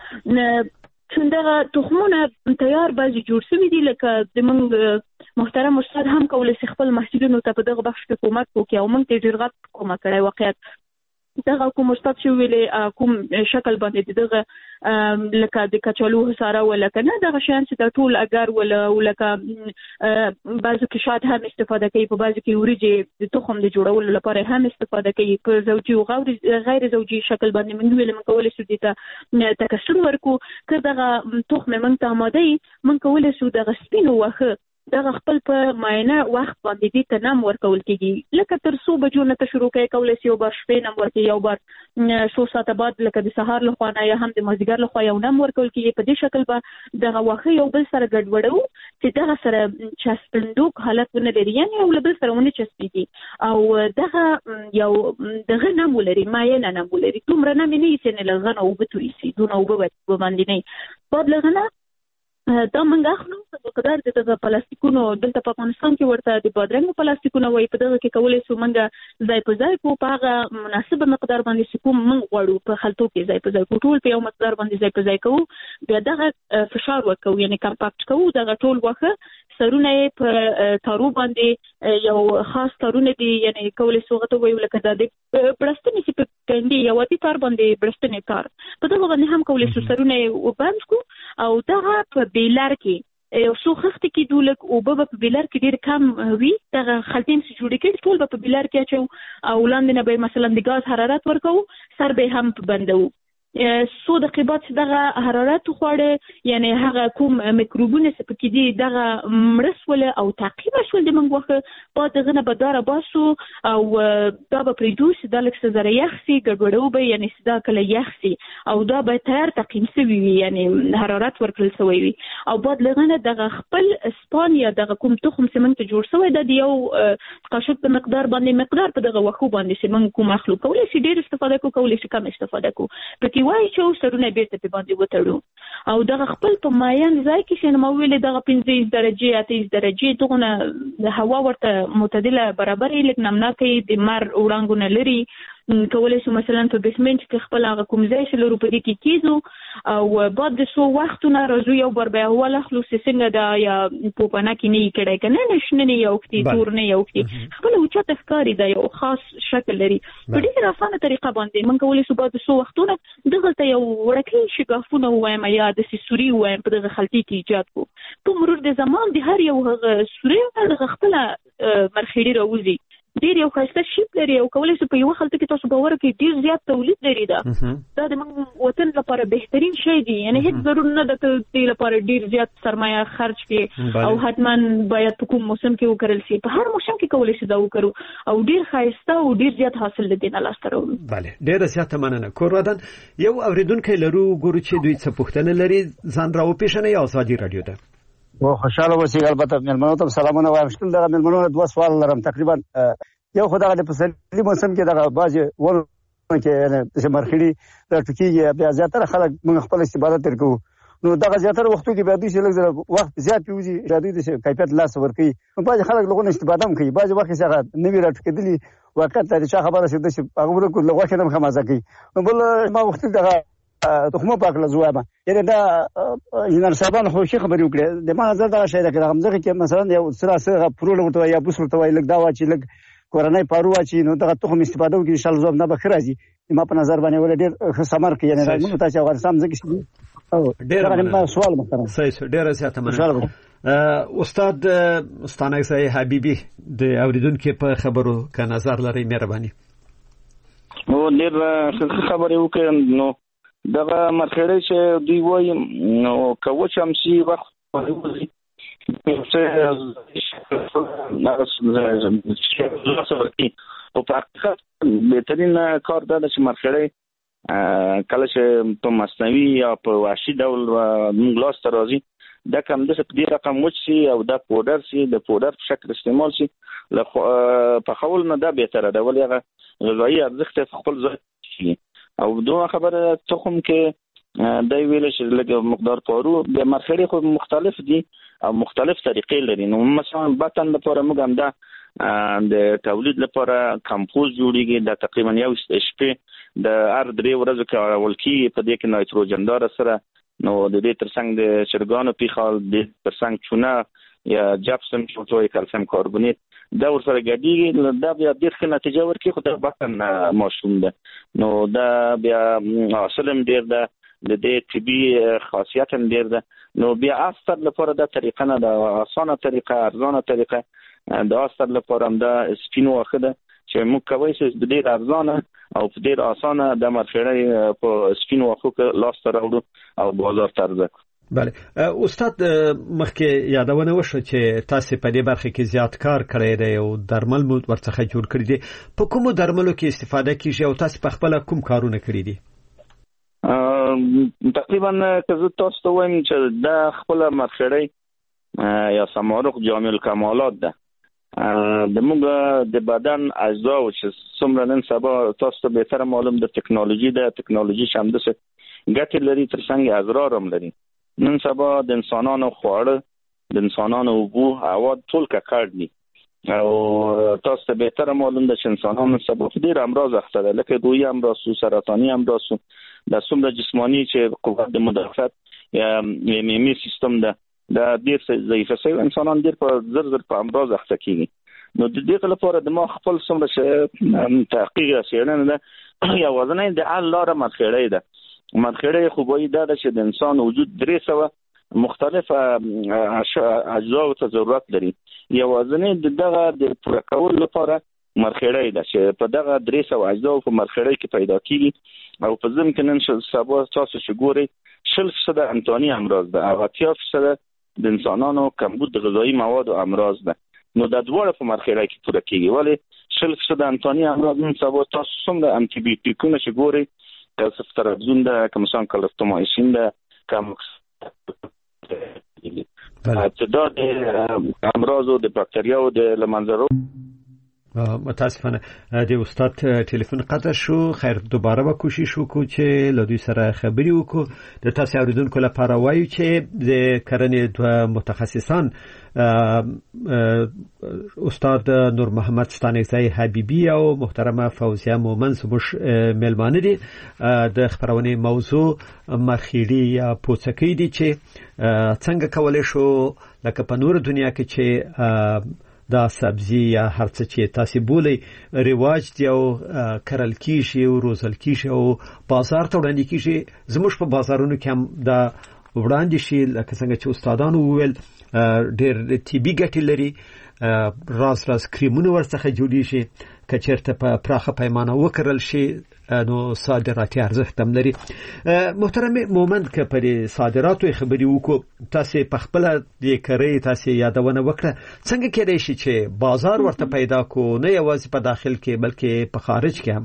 چون دغه تخمونه تیار بعضی جوړ شوي دي لکه د موږ محترم استاد هم کولای شي خپل محصلینو ته په دغه بخش کې کومک وکړي او موږ ته ډېر غټ کومک کړی واقعیت دغه کوم استاد چې ویلې کوم شکل باندې دغه لکه د کچالو ساره ولکه نه دغه شیان چې د ټول اگر ولا ولکه بعضو کې شاید هم استفاده کوي په بعضو کې وریجې د تخم د جوړولو لپاره هم استفاده کوي په زوجي او غیر زوجي شکل باندې موږ ویل موږ کولای شو د تکثر ورکو که دغه تخم موږ ته آماده موږ کولای شو دغه سپینو واخه دغه خپل په معاینه وخت باندې دې ته نام ورکول کېږي لکه تر څو بجو نه ته شروع کوي کولای شي یو بار شپې نام ورکړي یو بار څو ساعته بعد لکه د سهار لخوا نه یا هم د مازدیګر لخوا یو نام ورکول کېږي په دې شکل به دغه واخه یو بل سره ګډوډو چې دغه سره چسپندوک حالت ونه لري یعنی یو بل سره ونه چسپېږي او دغه یو دغه نام ولري معاینه نام ولري دومره نام نه یې چې نه لغنه او به توی شي دونه او به باندې نه بعد لغنه دا منګه خو په قدر د پلاستیکونو دلته په افغانستان کې ورته د بادرنګ پلاستیکونه وای په دغه کې کولای شو منګه ځای په ځای کو په هغه مناسب مقدار باندې کوم من غواړو په خلطو کې ځای په ځای کو ټول په یو مقدار باندې ځای په ځای کو بیا دغه فشار ورکو یعنی کمپاکټ کو دغه ټول واخه سرونه په تارو باندې یو خاص تارونه دي یعنی کولای شو غته وای لکه د پلاستیک چې په کندي یو دي تار باندې پلاستیک تار په دغه باندې هم کولای شو سرونه وبند کو او دغه په بیلار کې یو څو خښتې کېدو لږ اوبه به په بیلر کې ډېر کم وي دغه خلطې هم چې جوړې کړي ټول به په بیلر کې اچوو او لاندې نه به مثلا د ګاز حرارت ورکوو سر به هم بندوو څو دقیقې بعد چې دغه حرارت وخواړه یعنی هغه کوم میکروبونه چې پکې دي دغه مړه سوله او تعقیب شول د موږ وخت بعد دغه نه به دا راباسو او دا به پرېږدو چې دا لږ څه ذره یخ سي ګډوډوو به یعنی چې دا کله یخ سي او دا به تیار تقیم سوي وي یعنی حرارت ورکړل سوی وي او بعد له هغه نه دغه خپل سپان یا دغه کوم تخم چې موږ ته جوړ سوی دا د یو قاشق په مقدار باندې مقدار په دغه وښو باندې چې موږ کوم اخلو کولی شي ډېر استفاده کوو کولی شي کم استفاده کوو وایي چې سرونه بیرته په باندې وتړو او دغه خپل په مایان ځای کې چې نو ویلې دغه پنځه درجه اته درجه دغه د هوا ورته معتدله برابرې لکه نمناکې د مر وړانګونه لري کولای شو مثلا په بیسمنت کې خپل هغه کوم ځای چې لرو په دې کې کیږو او بعد د سو وختونه راځو یو بر به هوا لخلو څنګه دا یا پوپانا کې نه کېړای کنه نشنه نه یو کې تور نه یو کې خپل اوچت ښکاری دا یو خاص شکل لري په دې رافانه طریقه باندې من کولای شو بعد د سو وختونه دغه ته یو ورکه شګافونه وایم یا د سوري وایم په دغه خلطي کې ایجاد کو په مرور د زمان د هر یو هغه سوري د خپل مرخېړي راوځي ډېر یو ښایسته شیپ لري او کولی شو په یوه خلطه کې تاسو باور کړئ ډېر زیات تولید لري دا دا د موږ وطن لپاره بهترین شی دی یعنی هیڅ ضرور نه ده چې دې لپاره ډېر زیات سرمایه خرج کړي او حتما باید په کوم موسم کې وکرل شي په هر موسم کې کولی شي دا وکړو او ډېر ښایسته او ډېر زیات حاصل د دې نه لاسته راوړو. بله ډېره زیاته مننه. کورودن یو اوریدونکی لرو ګورو چې دوی څه پوښتنه لري ځان راوپېژنئ یا ازادي راډیو ته. و خوشاله اوسئ. البته مېلمنو ته سلامونه وایم. شتون دغه مېلمنو دوه سوال لرم تقریبا یو خدای د پسرلي موسم کې دغه باز ور کې چې مرخړي د ټکیږي بیا زیاتره خلک موږ خپل استفاده تر کوو نو دغه زیاتره وختو کې بیا دوی چې لږ وخت زیات پیوځي راځي د کیفیت لاس ورکوي نو باز خلک لغونه استفاده هم کوي باز وخت څنګه نوی راټکېدلی وخت د چا خبره شي د هغه ورکو لغوه کې هم خمازه کوي نو بل ما وخت دغه تخمه پاکله زوابه یعنی دا انجنیر صاحبان خو شي خبرې وکړي د ما نظر دا شی دا کوم ځکه چې مثلا یو سره پرول ورته یا بوس ورته وای لګ دا واچي لګ کورنۍ پارو واچي نو دغه تخم استفاده وکړي ان شاء الله زوب نه بخیر راځي ما په نظر باندې ول ډېر ثمر کوي یعنی موږ تاسو افغانستان ځکه او ډېر سوال مثلا صحیح ډېر زیاته مننه. استاد ستانه سي حبيبي د اوریدونکو په خبرو کا نظر لري مهرباني. نو ډېر خبرې وکړم نو دغه مرخړې چې دوی وایي نو کوچ هم شي وخت وایي څه په حقیقت بهترین کار دا چې مرخړې کله چې په مصنوعي یا په وحشي ډول موږ لاس ته راځي دا کوم د دې رقم وچ شي او دا پودر شي د پودر په شکل استعمال شي په خول نه دا بهتره ده ولې هغه غذایي ارزښت خپل ځای شي او دوه خبره تخم کې دا ویل چې لږ مقدار پارو د مرخړې خو مختلف دي او مختلف طریقې لري نو مثلا بطن لپاره موږ هم دا د تولید لپاره کمپوز جوړیږي دا تقریبا یو شپې د هر درې ورځې کې ولکی په دې کې نایتروجن دار سره نو د دې ترڅنګ د چرګانو پیخال د ترڅنګ چونه یا جپسم چې توي کلسیم کاربونیت دا ورسره ګډیږي دا بیا ډېر ښه نتیجه ورکړي خو د بطن ماشوم ده نو دا بیا اصلم ډېر ده د دې طبي خاصیت هم ډېر ده نو بیا اثر لپاره دا طریقه نه ده اسانه طریقه ارزانه طریقه د اثر لپاره هم دا سپینو واخه ده چې موږ کوي چې د ډېر ارزانه او په ډېر اسانه د مرخړې په سپینو واخو کې لاس ته راوړو او بازار ته ارزه. بله استاد مخکې یادونه وشو چې تاسو په دې برخه کې زیات کار کړی دی او درمل مو ورڅخه جوړ کړی دي په کومو درملو کې استفاده کیږي او تاسو په خپل کوم کارونه کړی دي؟ تقریبا که زه تاسو ته وایم چې دا خپل مرخړې یا سمارق جامع الکمالات ده د موږ د بدن اجزا او چې څومره نن سبا تاسو ته بهتر معلوم د ټکنالوژي ده ټکنالوژي شامل څه ګټې لري ترڅنګ اضرار هم لري نن سبا د انسانانو خواړه د انسانانو اوبو هوا ټول ککړ دي او تاسو ته بهتر معلوم ده چې انسانانو سبا ډېر امراض اخته ده لکه دوی امراض سرطاني امراض د څومره جسمانی چې قوت د مدافعت یا ایمني سیستم ده دا ډېر ضعیف شوی انسانان ډېر په زر زر په امراض اخته کیږي نو د دې لپاره د ما خپل څومره چې تحقیق رسېدنه ده یا وزنه د الله را مرخړې ده مرخړې خو به دا چې د انسان وجود درې سوه مختلف اجزا ته ضرورت لري. یوازنی دغه د پوره کولو لپاره مرخړی ده چې په دغه درې سوه اجزا په مرخړی کې پیدا کیږي او په ځم کې نن سبا تاسو چې ګوري شل فیصد انتاني امراض ده او اتیا فیصد د انسانانو کمبود غذایی مواد او امراض ده. نو د دوړ په مرخړی کې پوره کیږي ولی شل فیصد انتاني امراض نن سبا تاسو څنګه انټي بیوټیکونه چې ګوري سفترازون ده که مثلا کلفتومایسین ده کم ابتدا د امراض او د باکتریاو د لمنځرو. متاسفانه د استاد ټلیفون قطع شو. خیر دوباره به کوشش وکړو چې له دوی سره خبرې وکړو. د تاسو اوریدونکو لپاره وایو چې د کرنې دوه متخصصان استاد نور محمد ستانکزی حبیبی او محترمه فوزیه مومن زموږ مېلمانه دي. د خبرونې موضوع مرخیړي یا پوڅکۍ دي چې څنګه کولای شو لکه په نور دنیا کې چې دا سبزی یا هر څه چې تاسو بولی رواج دی او کرل کیږي او روزل کیږي او بازار ته وړاندې کیږي. زموږ په بازارونو کې هم دا وړاندې شي لکه څنګه چې استادانو وویل ډېر طبي ګټې لري. راز راز کریمونه ورڅخه جوړیږي که چېرته په پراخه پیمانه وکرل شي نو صادراتي ارزښت هم لري. محترم مومن که پر صادراتو خبرې وکړو تاسو په خپل د کړې تاسو یادونه وکړه څنګه کېدای شي چې بازار ورته پیدا کو نه یوازې په داخل کې بلکې په خارج کې هم؟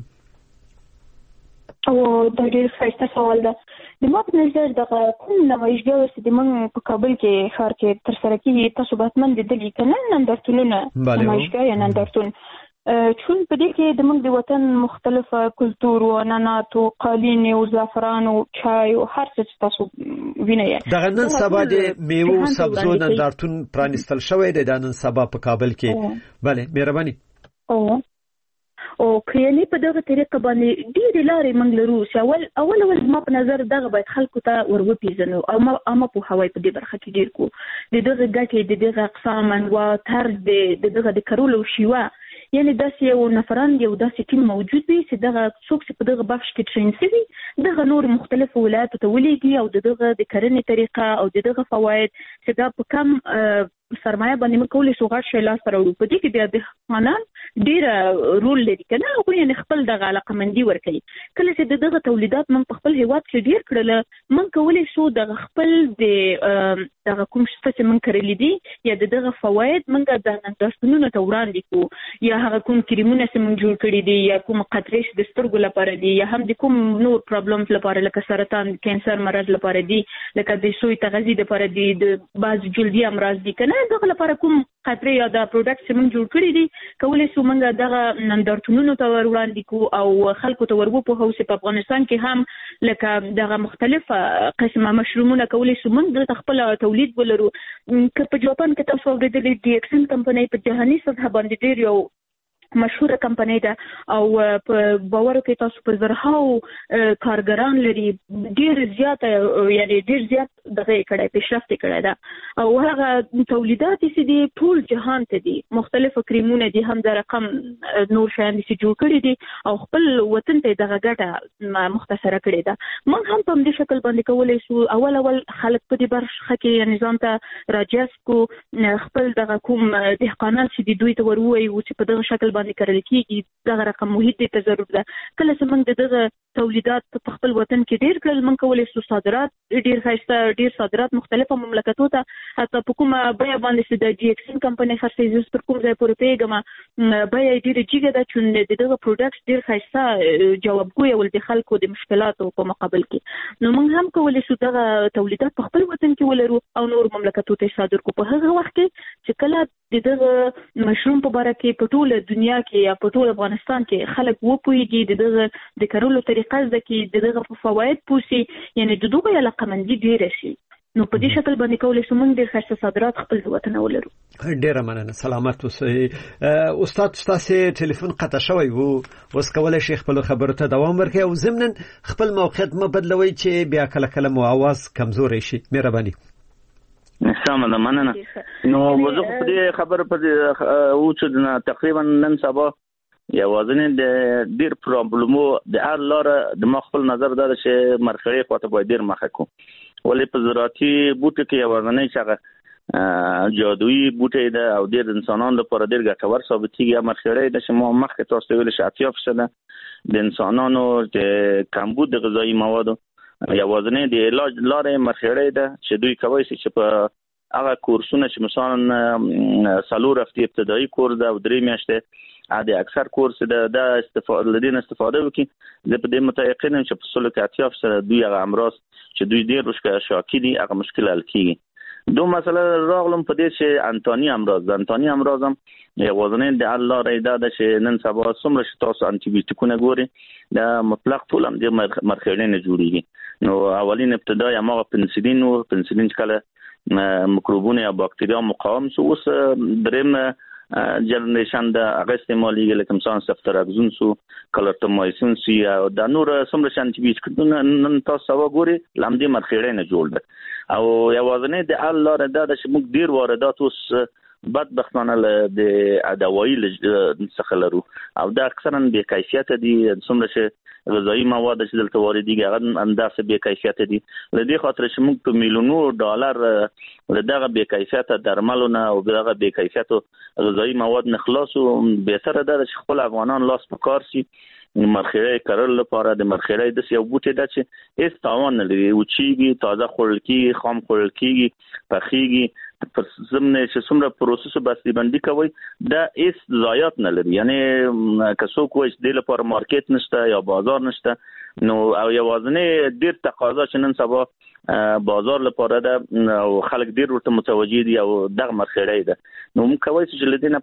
او دا ډېر ښایسته سوال ده. د ما په نظر دغه کوم نمایشګاه چې د موږ په کابل کې ښار کې ترسره کېږي تاسو به حتما لیدلي که نه نندارتونونه نمایشګاه یا نندارتون چون په دې کې د موږ د وطن مختلفه کلتور او عنعنات او قالین او زعفران او چای او هر څه چې تاسو وینئ. دغه نن سبا د میوو او سبزو نندارتون پرانیستل شوی دی د نن سبا په کابل کې. بله مهرباني. او او کېنی په دغه طریقه باندې ډېرې لارې موږ لرو چې اول اول اول ما په نظر دغه باید خلکو ته ورپېژنو او ما اما په هوای په دې برخه کې ډېر کو د دغه ګټې د دغه اقسام انواع طرز د دغه د کرولو شیوه یعنی داسې یو نفران یو داسې ټیم موجود وي چې دغه څوک چې په دغه بخش کې ټرین شوي دغه نور مختلفو ولایاتو ته ولیږي او د دغه د کرنې طریقه او د دغه فواید چې دا په کم سرمایه باندې موږ کولی شو غټ شی لاس ته راوړو. په دې کې بیا دهقانان ډېره رول لري که نه هغوی یعنې خپل دغه علاقمندي ورکوي. کله چې د دغه تولیدات موږ په خپل هېواد کې ډېر کړله موږ کولی شو دغه خپل د دغه کوم شته چې موږ کرلي دي یا د دغه فواید موږ د نندارتونونو ته وړاندې کړو یا هغه کوم کریمونه چې موږ جوړ کړي دي یا کوم قطرې چې د سترګو لپاره دي یا هم د کوم نور پرابلمز لپاره لکه سرطان کینسر مرض لپاره دي لکه د سوی تغذیې لپاره دي د بعض جلدي امراض دي که نه دغه لپاره کوم قطرې یا د پروډکټ چې موږ جوړ کړي دي کولی شو موږ دغه نندارتونونو ته ور وړاندې کړو او خلکو ته ور وپوهو چې په افغانستان کې هم لکه دغه مختلفه قسمه مشرومونه کولی شو موږ دلته خپل تولید ولرو. که په جاپان کې تاسو اورېدلي ډي اکسن کمپنۍ په جهاني سطحه باندې ډېر یو مشهوره کمپنۍ ده او په باورو کې تاسو په زرهاو کارګران لري ډېر زیات یعنی ډېر زیات دغه کړه پیشرفت کړه ده او هغه تولیدات چې دي ټول جهان ته دي مختلفو کریمونه دي هم د رقم نور شیان چې جوړ کړي دي او خپل وطن ته دغه ګټه مختصره کړې ده. موږ هم په دې شکل باندې کولای شو اول اول خلک په دې برخه کې نظام ته راجس کو خپل دغه کوم دهقانان چې دوی ته وروي او چې په دغه شکل باندې کرل کېږي دغه رقم محیط ته ضرورت ده. کله چې موږ دغه تولیدات په خپل وطن کې ډېر کړل موږ کولی شو صادرات ډېر ښایسته ډېر صادرات مختلفو مملکتو ته حتی په کومه بیه باندې چې د ډي اکسن کمپنۍ خرڅوي زه پر کوم ځای پورې پوهېږم بیه یې ډېره جګه ده چې د دغه پروډکټس ډېر ښایسته جوابګوی ول د خلکو د مشکلاتو په مقابل کې. نو موږ هم کولی شو دغه تولیدات په خپل وطن کې ولرو او نور مملکتو ته صادر کړو. په هغه وخت کې چې کله د دغه مشروم په باره کې په ټوله دنیا کې یا په ټول افغانستان کې خلک وپوهېږي د دغه د کرلو طریقه زده کړي د دغه فواید پوسي یعنی د دغه علاقمندي ډېره شي نو په دې شکل باندې کولی شو موږ ډېر ښایسته صادرات خپل د وطن ولرو. ډېره مننه سلامت اوسئ. استاد ستاسو ټلیفون قطع شوی و اوس کولی شئ خپل خبرو ته دوام ورکړئ او ضمناً خپل موقعیت مه بدلوئ چې بیا کله کله مو اواز کمزوری شي. مهرباني. سمه ده مننه. نو زه په دې خبره په دې و چې تقریبا نن سبا یوازې د ډېر پرابلمو د هر لاره د ما خپل نظر دا چې مرخړې خواته باید ډېر مخه کو ولې په زراعتي بوټو کې یوازینی چې هغه جادویي بوټی ده او ډېر انسانانو لپاره ډېر ګټور ثابتېږي. مرخیړی ده چې ما مخکې تاسو ته ویل چې اتیا فیصده د انسانانو د کمبود د غذایي موادو یوازینی د علاج لارې مرخیړی ده چې دوی کولی شي چې په هغه کورسونه چې مثلا څلور هفتې ابتدایي کورس ده او درې میاشتې د اکثر کورس ده د استفاده لدین استفاده وکړي. زه په دې متيقن یم چې په سلو کې اتیا فیصده دوی هغه امراض چې دوی ډېر مشکل شاکی دي هغه مشکل حل کیږي. دو مسله راغلم په دې چې انتونی امراض ده. انتونی امراض هم یوازینی د الله ریدا ده چې نن سبا څومره چې تاسو انټي بیوټیکونه ګوري د مطلق ټول هم د مرخیړی نه جوړیږي. نو اولین ابتدای هغه پنسلین او پنسلین چې کله مکروبونه یا باکتریا مقاوم سو اوس دریم جنریشن د هغه استعمالېږي لکه مثلا سفتراکزون سو کلرټومایسین سو یا د نور څومره شانتي بیوټیکونه نن تاسو سبا ګوري لامدې مرخیړی نه جوړ ده او یوازینی د الله ردا د چې موږ ډیر واردات اوس بدبختانه د ادوایي څخه لرو او دا اکثرا بې کیفیته دي. څومره چې غذایي مواد چې دلته واردېږي هغه انداسه بې کیفیته دي. له دې خاطر چې موږ په میلیونو ډالر له دغه بې کیفیته درملو نه او دغه بې کیفیته غذایي مواد نه خلاصو، بهتره ده چې خپل افغانان لاس په کار شي مرخیړی کرل لپاره. د مرخیړی د یو بوټی ده چې هیڅ تاوان نه لري، وچیږي، تازه خوړل کېږي، خام خوړل کېږي، پخېږي. په ضمن چې څومره پروسس بسته بندي کوي دا هیڅ ضایعات نه لري. یعنی که څوک وایي چې د لپاره مارکیټ نشته یا بازار نشته، نو او یوازینی ډیر تقاضا چې نن سبا بازار لپاره ده او خلک ډیر ورته متوجه دي او دغه مرخیړی ده. نو موږ کولی چې لدینه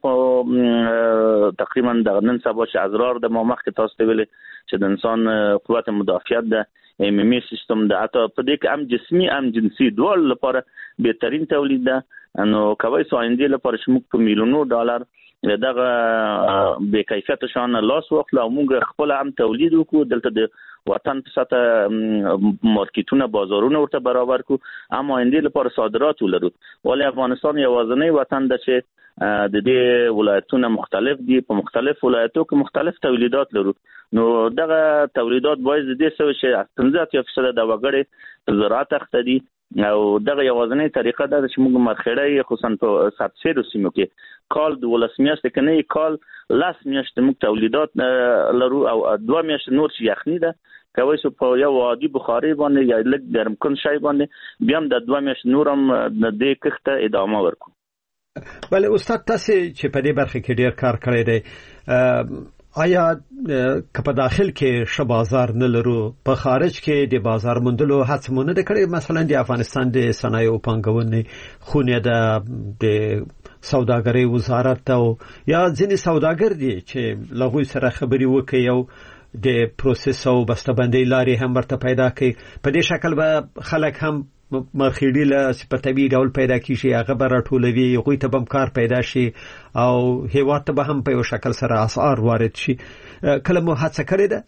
په تقریبا د نن سبا چې ازرار د ما مخکې تاسو ته ویلې چې د انسان قوت مدافعت ده، ایمني سیستم ده، حتی په دې کې هم جسمي هم جنسي ډول لپاره بهترین تولید ده. نو کوي سو آینده لپاره چې موږ په میلیونو ډالر دغه بې کیفیت شان لاس واخلو او موږ خپل هم تولید وکړو، دلته د وطن په سطح مارکیټونه بازارونه ورته برابر کړو، هم آینده لپاره صادرات ولرو. ولی افغانستان یوازینی وطن ده چې د دې ولایتونه مختلف دي، په مختلف ولایتو کې مختلف تولیدات لرو. نو دغه تولیدات باید د دې سوي چې پنځه اتیا فیصده د وګړي زراعت اخته دي او دغه یوازینی طریقه ده چې موږ مرخیړی خصوصا په سبسیډو سیمو کې کال د ولس میاشتې کې نه کال لاس میاشتې موږ تولیدات لرو او دوه میاشتې نور چې یخني ده کوي چې په یو عادي بخاري باندې یا لږ ګرم کن شای باندې بیا هم د دوه میاشتې نور هم د دې کښته ادامه ورکو. بله استاد، تاسو چې په دې برخه کې ډیر کار کړی دی، آیا که په داخل کې ش بازار نه لرو، په خارج کې د بازار موندلو هڅه مونږ نه کړې؟ مثلا د افغانستان د صنایع او پانګونې خونه ده، د سوداګرۍ وزارت او یا ځینې سوداګر دي چې لغوی سره خبري وکړي او د پروسس او بسته‌بندۍ لارې هم ورته پیدا کړي. په دې شکل به خلک هم مرخیړی له صفتوي ډول پیدا کیږي، هغه به راټولوي، هغوی ته به کار پیدا شي او هیواد ته به هم په یو شکل سره اسعار وارد شي. کله مو هڅه کړې ده؟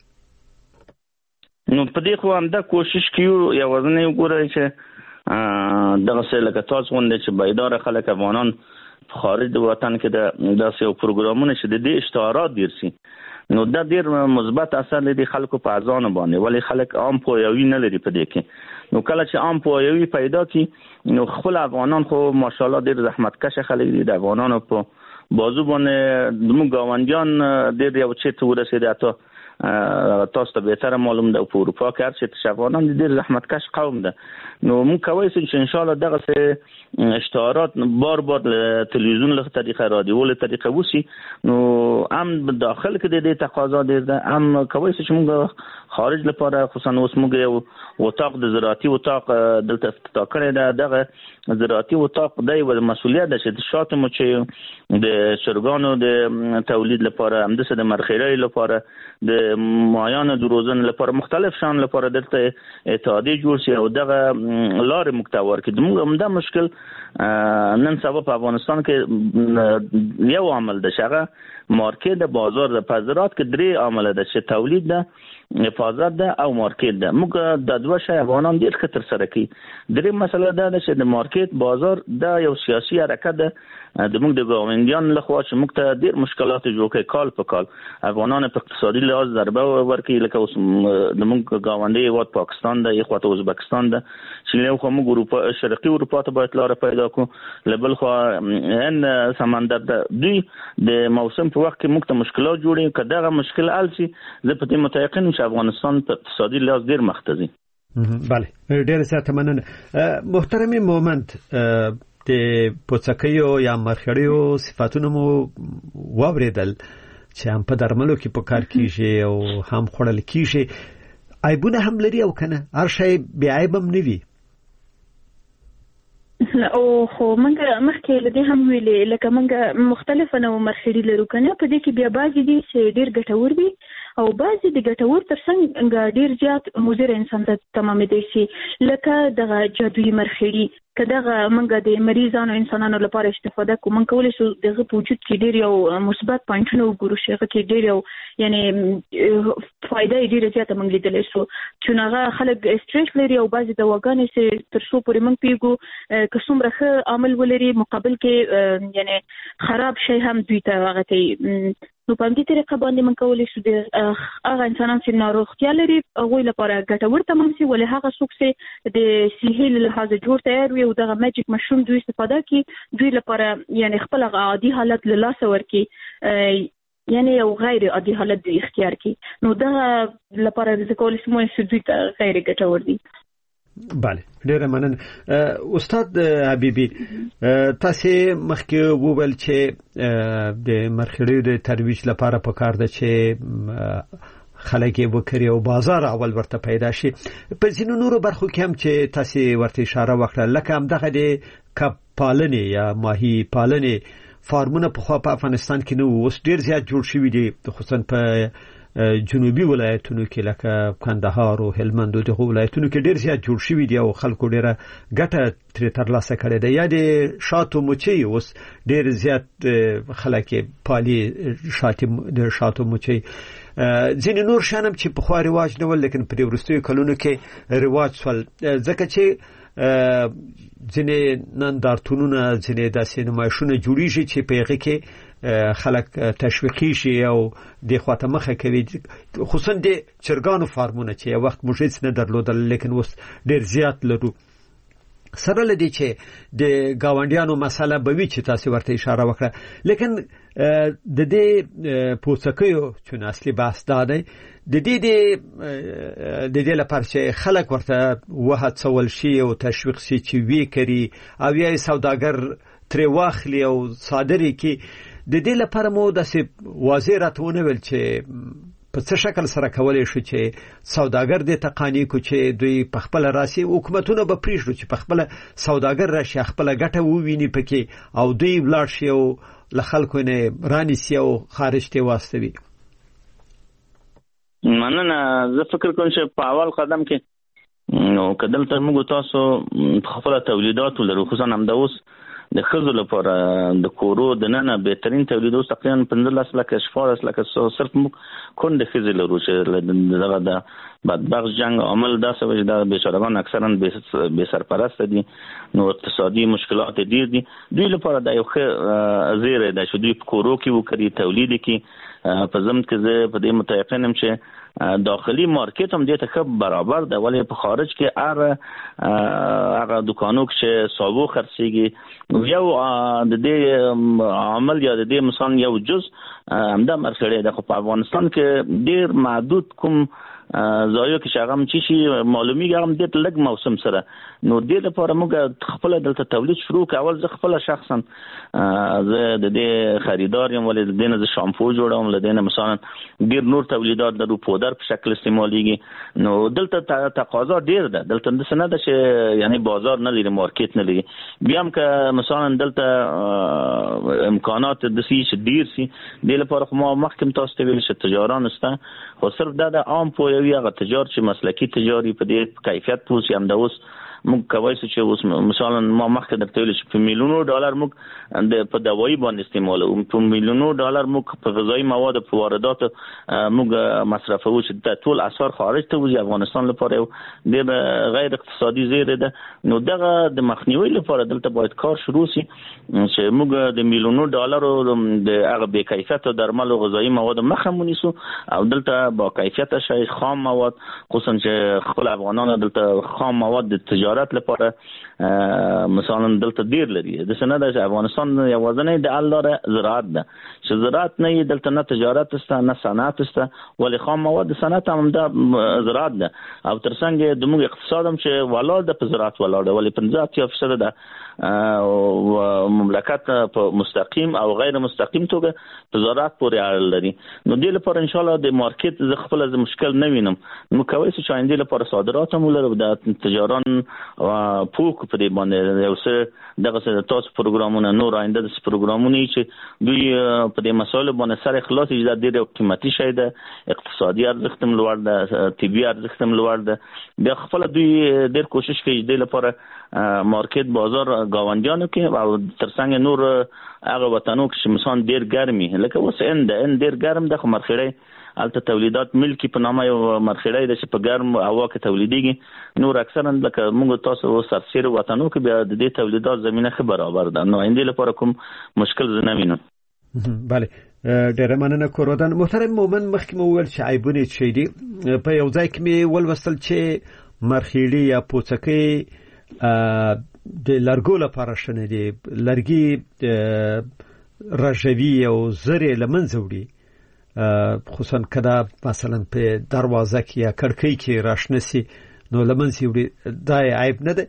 نو په دې خو هم دا کوشش کیو یوازینی وګورئ چې دغه څه لکه تاسو غوندې چې بیدار خلک افغانان خارج د وطن کې د داسې یو پروګرامونه چې د دې اشتهارات ډیر سي، نو دا ډیر مثبت اثر لري خلکو په ځان باندې، ولی خلک عام پوهاوی نه لري په دې کې. نو کله چې عام پوهاوی پیدا کی نو خپل افغانان خو ماشاءالله ډیر زحمت کشه خلک دي، د افغانانو په بازو باندې موږ گاونډیان ډیر یو چې ورسېده. ته تاسو ته به تر معلوم ده په اروپا کې چې افغانان ډیر زحمت کش قوم ده. نو موږ کوی چې ان شاء الله دغه څه اشتهارات بار بار تلویزیون له طریقه رادیو له طریقه وسی، نو هم داخل کې د دې تقاضا ډیر ده، هم کوی چې موږ خارج لپاره خصوصا اوس موږ یو وطاق د زراعتي وطاق دلته افتتاح کړی ده. دغه زراعتي وطاق د یو مسؤلیت ده چې د شاتو مو چې د شرګانو د تولید لپاره، هم د مرخیړی لپاره، د مایانو د روزنې لپاره، مختلف شان لپاره دلته اتحادیه جوړ شي او دغه لارې مکتور کې موږ هم دا مشکل نن سبا په افغانستان کې یو عامل ده چې هغه مارکیټ د بازار د زراعت کې درې عامل ده چې تولید ده، حفاظت ده او مارکیټ ده. موږ د دوه شی افغانان ډیر ښه تر سره کوي. درې مسله ده چې د مارکیټ بازار دا یو سیاسي حرکت ده د موږ د ګاونډیانو لخوا چې موږ ته ډیر مشکلات جوړ کوي. کال په کال افغانان په اقتصادي لحاظ ضربه ورکوي، لکه اوس د موږ ګاونډي هیواد پاکستان ده، یو خواته ازبکستان ده چې له خو موږ اروپا شرقي اروپا ته باید لار پیدا کړو، لبل خو ان سمندر ده. دوی د موسم په وخت کې موږ ته مشکلات جوړوي. که دغه مشکل حل شي زه په دې متيقن یم چې افغانستان په اقتصادي لحاظ ډیر مخته ځي. بله ډیر زیاته مننه. محترم مومند، د پوڅکیو یا مرخړیو صفاتونه مو واوریدل چې هم په درملو کې په کار کیږي او هم خورل کیږي. عیبونه هم لري او کنه هر شی بی عیب هم نه وي. او خو منګه مخکې لدی هم ویلې لکه منګه مختلفه نو مرخړی لرو کنه، په دې کې بیا بعضی دي چې ډیر ګټور وي او بعضی د ګټور ترڅنګ ډیر زیات مضر انسان ته تمامېدای شي. لکه دغه جادویي مرخړی کداغه منګه د مریضانو انسانانو لپاره استفاده کوم، من کولای شو دغه په وجود کې ډیر یو مثبت پوینټونه وګورو چې هغه کې ډیر یو یعنی فائدہ ډیر زیاته منګ لیدل شو چې هغه خلک سټریس لري او بعضی دواګانې چې تر څو پورې منګ پیګو که څومره ښه عمل ولري مقابل کې یعنی خراب شي هم دوی ته هغه کوي. نو په دې طریقه باندې من کولای شو د هغه انسانان چې ناروغتیا لري هغه لپاره ګټور تمام شي، ولې هغه څوک چې د صحي لحاظ جوړ تیار وي او دغه میجیک مشروم دوی استفاده کوي دوی لپاره یعنی خپل عادي حالت له لاسه ورکي یعنی یو غیر عادي حالت دوی اختیار کوي. نو دغه لپاره د کولای شو چې دوی ته غیر ګټور دي. بله ډیره مننه. استاد حبیبی، تاسو مخکې وویل چې د مرخړیو د ترویج لپاره پکار ده چې خلک یې وکړي او بازار اول ورته پیدا شي. په ځینو نورو برخو کې هم چې تاسو ورته اشاره وکړه لکه هم دغه د کب پالنې یا ماهی پالنې فارمونه په خو په افغانستان کې نو اوس ډیر زیات جوړ شوي دي، خصوصا په جنوبي ولایتونو کې لکه کندهار او هلمند او دغه ولایتونو کې ډیر زیات جوړ شوي دي او خلکو ډیره ګټه ترې ترلاسه کړې ده. یا د شاتو مچۍ اوس ډیر زیات خلک پالي، شاتو د شاتو مچۍ ځینې نور شانم چې په خو رواج نه ول لیکن په وروستیو کلونو کې رواج سول، ځکه چې ځینې نندارتونونه ځینې داسې نمایشونه جوړیږي چې په هغه کې خلک تشویقي شي او د خواته مخه کوي، خصوصا د چرګانو فارمونه چې یو وخت موږ هیڅ نه درلودل لیکن اوس ډیر زیات لرو. سره لدی چې د گاونډیانو مسله به وی چې تاسو ورته اشاره وکړه، لیکن د دې پوڅکیو چې اصلي بحث دا دی د دې د دې لپاره چې خلک ورته وهڅول شي او تشویق شي چې وی کړي او یا سوداګر ترې واخلي او صادري کې. د دې لپاره مو د واضح راتونه ویل چې په څه شکل سره کولای شو چې سوداګر د تقانی کو چې دوی په خپل راسي حکومتونه به پریږدي چې په خپل سوداګر راشي خپل ګټه وویني پکې او دوی بلار شي او له خلکو نه رانیسي او خارج ته واستوي. مننه. زه فکر کوم چې په اول قدم کې نو کدل تر موږ تاسو خپل تولیدات ولرو، خصوصا هم د اوس د خزو لپاره د کورو د ننه بهترین تولید اوس تقریبا پنځلس لکه شپاړس لکه صرف موږ کونډه خزې لرو چې دغه د بدبخت جنگ عمل داسې وجه دا بیچارهګان اکثرا بې سرپرست دي، نو اقتصادي مشکلات ډیر دي. دوی لپاره دا یو ښه زیری ده چې دوی په کورو کې وکړي تولید کې. په ضمن کې زه په دې متيقن یم چې داخلي مارکیټ هم دې ته ښه برابر ده، ولې په خارج کې هغه هغه دکانو کې صابو خرڅېږي یو د دې عمل یا د دې مثلا یو جز همدا مرخړی ده. خو په افغانستان کې ډیر محدود کوم ځایو کې شغم چی شي معلومیږي هم د لګ موسم سره، نو دې لپاره موږ خپل دلته تولید شروع کول. زه خپل شخصا زه د دې خریدار یم، ولې د دې نه شامپو جوړوم، له دې نه مثلا ډیر نور تولیدات د پودر په شکل استعمالېږي. نو دلته تقاضا ډیر ده، دلته د سند چې یعنی بازار نه لري، مارکیټ نه لري. بیا هم که مثلا دلته امکانات د سې ډیر سي، دې لپاره خو ما مخکې تاسو ته ویل چې تجاران استه، خو صرف دا د عام پوهوي هغه تجار چې مسلکی تجاري په دې کیفیت پوسی هم د اوس موږ کوي چې اوس مثلا ما مخکې درته ویل چې په میلیونو ډالر موږ د په دوايي باندې استعمالو په میلیونو ډالر موږ په غذایی مواد په واردات موږ مصرفو چې د ټول اثر خارج ته وځي افغانستان لپاره د غیر اقتصادي زیره ده. نو دغه د مخنیوي لپاره دلته باید کار شروع شي چې موږ د میلیونو ډالر د هغه بې کیفیت درمل او غذایی مواد مخه ونیسو او دلته با کیفیت شي خام مواد خصوصا چې خپل افغانانو دلته خام مواد د تجارت لپاره مثلا دلته ډیر لري د سند افغانستان یوازنی د الله زراعت ده چې زراعت نه دلته نه تجارت است نه صنعت است ولی خام مواد صنعت هم د زراعت ده او ترڅنګ د موږ اقتصاد هم چې ولادت په زراعت ولاړ ولی پنځه فیصد ده او مملکت په مستقیم او غیر مستقیم توګه په زراعت پورې اړه لري. نو د لپاره ان شاء الله د مارکیټ ز خپل ز مشکل نه وینم نو کوي چې چاندې لپاره صادرات هم لري د تجاران پوک په دې باندې یو څه دغه څه تاسو پروګرامونه نور آینده د پروګرامونه چې دوی په دې مسایلو باندې سره خلاص چې د ډېر قیمتي شي د اقتصادي ارزښت هم لوړ ده طبي ارزښت هم لوړ ده د خپل دوی ډېر کوشش کوي د لپاره مارکیټ بازار گاونډیانو کې او ترڅنګ نور هغه وطنو کې مثلا ډېر ګرمي لکه اوس اند ان ډېر ګرم د مرخړې البته تولیدات ملکی په نامه یو مرخړې د چې په ګرم هوا کې تولیدېږي نور اکثرا لکه موږ تاسو سرسیر وطنو کې بیا د دې تولیدات زمينه خبر برابر ده نو اندې لپاره کوم مشکل نه وینم. بله ډېر مننه کورودان. محترم مومن مخکې مو ویل چې عیبونه چې دي په یو ځای کې مې ولوستل چې مرخېړي یا پوڅکې د لرګو لپاره شنه دي لرګي رژوي او زرې لمنځه وړي خصوصا کدا مثلا په دروازه کې یا کړکۍ کې راشنه سي نو لمنځه وړي دا عیب نه ده؟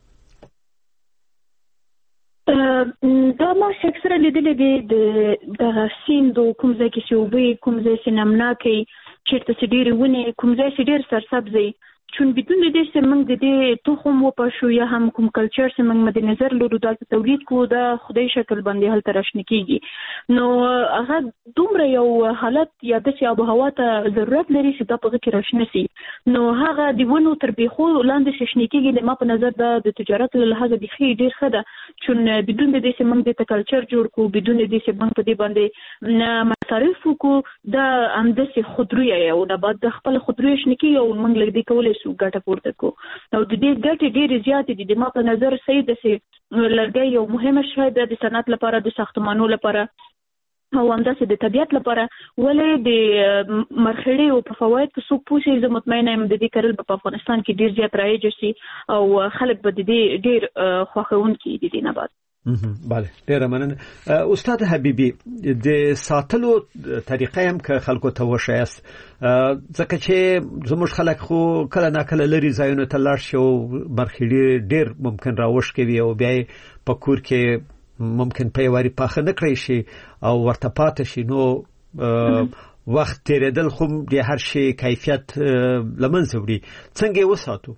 دا ما اکثره لیدلې دي د دغه سیند کوم ځای کې چې اوبه کوم ځای چې نمناکي چیرته چې ډېرې ونې کوم ځای چې ډېر سرسبزي چون بدون دې چې موږ د دې تخم وپاشو یا هم کوم کلچر چې موږ مد نظر لرو دلته تولید کوو دا خدای شکل باندې هلته راشنه کیږي نو هغه دومره یو حالت یا د چې آب هوا ته ضرورت لري چې دا په کې راشنه سي نو هغه د ونو تر بیخو لاندې شنه کیږي د ما په نظر د تجارت له لحاظه د خې ډیر خده چون بدون دې چې موږ د کلچر جوړ کوو بدون دې چې موږ په دې باندې مصارف وکړو دا اندسه خودروی او د بعد د خپل خودروی شنه کیږي او موږ لګ دې کولای سو ګټه پورته کو او د دې ګټې ډېرې زیاتې دي د ما په نظر صحیح ده چې لرګي یو مهمه شی ده د صنعت لپاره د ساختمانو لپاره او همداسې د طبیعت لپاره ولې د مرخړې او په فواید کې څوک پوښي زه مطمئنه یم د دې کارل په افغانستان کې ډېر زیات رایج شي او خلک به د دې ډېر خوښونکي دي د نه بعد. بله ډیره مننه. استاد حبیبي د ساتلو طریقه هم که خلکو ته وشایست ځکه چې زموږ خلک خو کله ناکله لري ځایونو ته لاړ شي او مرخېړي ډیر ممکن راوښکوي او بیا په کور کې ممکن په یواري پاخه نه کړی شي او ورته پاتې شي نو وخت تیرېدل خو د هر شي کیفیت لمنځه وړي څنګه یې وساتو؟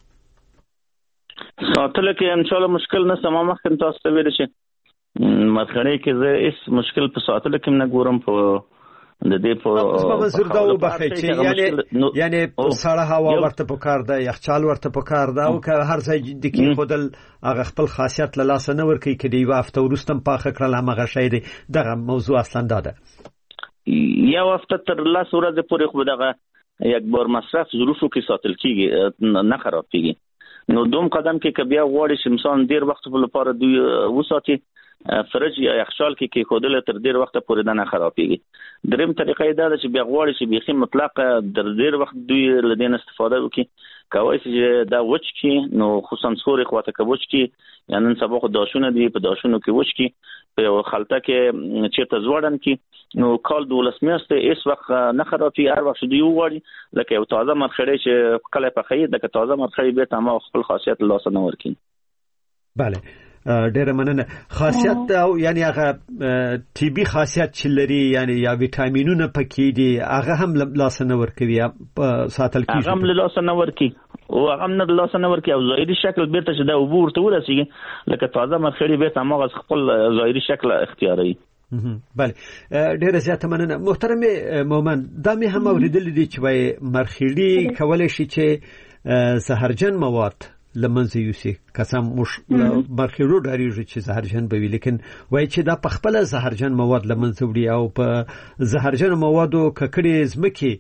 ساتل کې ان شاء الله مشکل نه سم مخکې تاسو ته ویل شي مرخړې کې زه هیڅ مشکل په ساتل کې نه ګورم په د دې په په منظور دا وبخې چې یعنی یعنی سړه هوا ورته پکار ده یخچال ورته پکار ده او که هر ځای د کې خودل هغه خپل خاصیت له لاس نه ورکي کې دی وافته ورستم پاخه کړل هغه شی دی دغه موضوع اصلا ده یا وافته تر لاس ورځې پورې خو دغه یک بار مصرف ظروفو کې ساتل کیږي نه خراب کیږي نو دوم قدم کې کبیا وړي شمسان ډیر وخت په لپاره دوی وساتي فرج یا یخچال کې کې خودل تر ډیر وخت پورې نه خرابېږي. دریم طریقه دا ده چې بیا غواړي چې بيخي مطلق در ډیر وخت دوی لدین استفاده وکړي کوي چې دا وچ کې نو خصوصا سوري خواته کوچ کې یعنی سبا خو داشونه دی په داشونو کې وچ کې په خلطه کې چیرته زوړن کې نو کال دولس میاشتې هیڅ وخت نه خرابي هر وخت دی وړي لکه یو تازه مرخړې چې کله په خې د تازه مرخړې به تمام خپل خاصیت لاس نه ورکي. بله ډېر مننه. خاصیت او یعنی هغه طبي خاصیت چې لري یعنی یا ویټامینونه پکې دي هغه هم لاس نه ورکوي په ساتل کې هغه هم لاس نه ورکي او هغه هم نه لاس نه ورکي او ظاهري شکل بیرته چې دا وبورته ورسیږي لکه تازه مرخړې به تمام خپل ظاهري شکل اختیاري. بله ډېر زیات مننه. محترم مومن دا مې هم اوریدل دي چې وای مرخړې کولای شي چې زهرجن مواد لمنځه یوسي قسم مش مرخیړو ډاریږي چې زهرجن به وي لیکن وای چې دا په خپل زهرجن مواد لمنځه وړي او په زهرجن موادو ککړې زمکي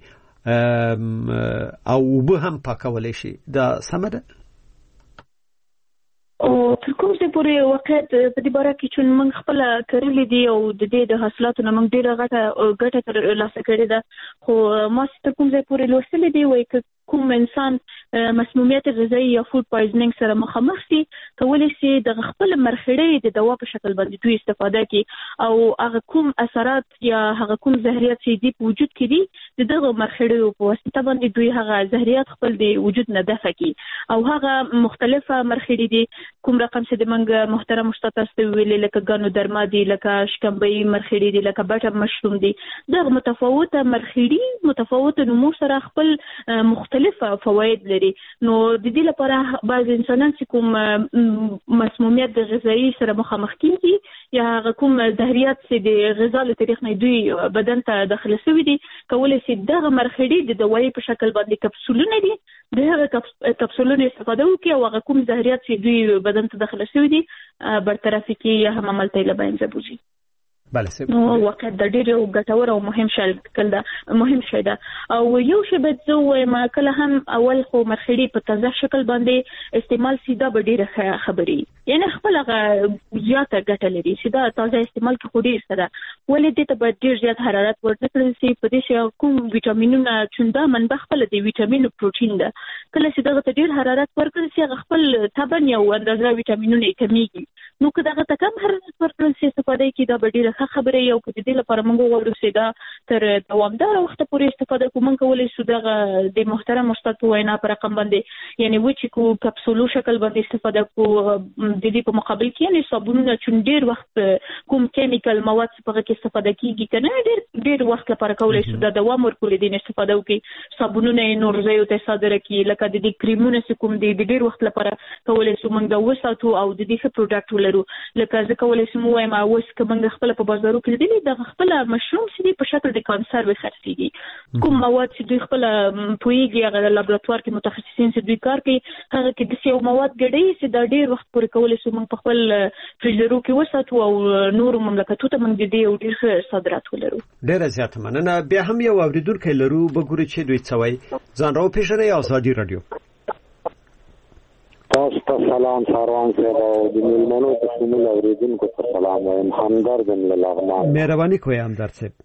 او به هم پاکولای شي دا سم ده او تر کوم څه پورې وخت په دې باره کې چې موږ خپل کړلې دي او د دې د حاصلاتو نه موږ ډیره غټه ګټه تر لاسه کړې ده خو ما تر کوم ځای پورې لوستلې دي وایي که کوم انسان مسمومیت غذایی یا فود پویزنینګ سره مخامخ شي کولی شي د خپل مرخړې د دوا په شکل باندې دوی استفاده کوي او هغه کوم اثرات یا هغه کوم زهريات چې دی په وجود کې دي دغه مرخړې په واسطه باندې دوی هغه زهريات خپل د وجود نه دفع کوي او هغه مختلفه مرخړې دي کوم رقم چې د منګ محترم استاد است ویلې لکه ګانو درما دي لکه شکمبۍ مرخړې دي لکه بټه مشروم دي دغه متفاوته مرخړې متفاوته نمو سره خپل مختلف فواید لري نو د دې لپاره بعض انسانان چې کوم مسمومیت غذایی سره مخامخ کیږي یا هغه کوم زهريات چې د غذا له طریق نه دوی بدن ته داخله شوی دي کولای شي دغه مرخړې د دوايي په شکل باندې کپسولونه دي دغه کپسولونه استفاده وکړي او هغه کوم زهريات چې دوی بدن ته داخله شوی دي برطرف کړي یا هم عمل ته لباین زبوزي بله سم نو وخت د ډېر ګټور او مهم شل کله مهم شي دا او یو شی به زه ما کله هم اول خو مرخړې په تازه شکل باندې استعمال سیده به ډېر خبري یعنی خپل زیاته ګټه لري سیده تازه استعمال کې خو ډېر سره ولې دې ته به ډېر زیات حرارت ورنکړل شي په دې شی کوم وټامینونه چوندا منبع خپل د وټامین پروتین ده کله چې دغه ډېر حرارت ورکړل شي خپل تبن یو اندازه وټامینونه کمیږي نو که دغه کم حرارت ورکړل شي استفاده کې دا به ډېر خبره یو په دې لپاره موږ وایو چې دا تر دوامدار وخت پورې استفاده کوو موږ کولای شو دغه د محترم استاد په وینا پر رقم باندې یعنی و چې کو کپسولو شکل باندې استفاده کوو د دې په مقابل کې یعنی صابونونه چې ډیر وخت کوم کیمیکل مواد په کې استفاده کیږي کنه ډیر ډیر وخت لپاره کولای شو د دوام ورکول دي استفاده وکړي صابونونه نور ځای ته صادره کی لکه د دې کریمونه چې کوم دي د ډیر وخت لپاره کولای شو موږ د وساتو او د دې څه پروډکټ ولرو لکه ځکه کولای شو وایم اوس که موږ خپل په بازارو کې دي د خپل مشروم چې په شکل د کانسرو خرڅيږي کوم مواد چې دوی خپل پویږي هغه لابراتوار کې متخصصین چې دوی کار کوي هغه کې د یو مواد ګډي چې د ډیر وخت پورې کولای شو موږ په خپل فریزرو کې وساتو او نور مملکتونو ته موږ دې او ډیر صادرات ولرو ډیر زیات مننه بیا هم یو اوریدونکو لرو بګوري چې دوی څوي ځان راو پېژنې ازادي رادیو تاسو ته سلام ساروان صاحب او د ملمنو په شمول اوریدونکو ته سلام وایم همدرد له لغمان مهرباني کوئ همدرد صاحب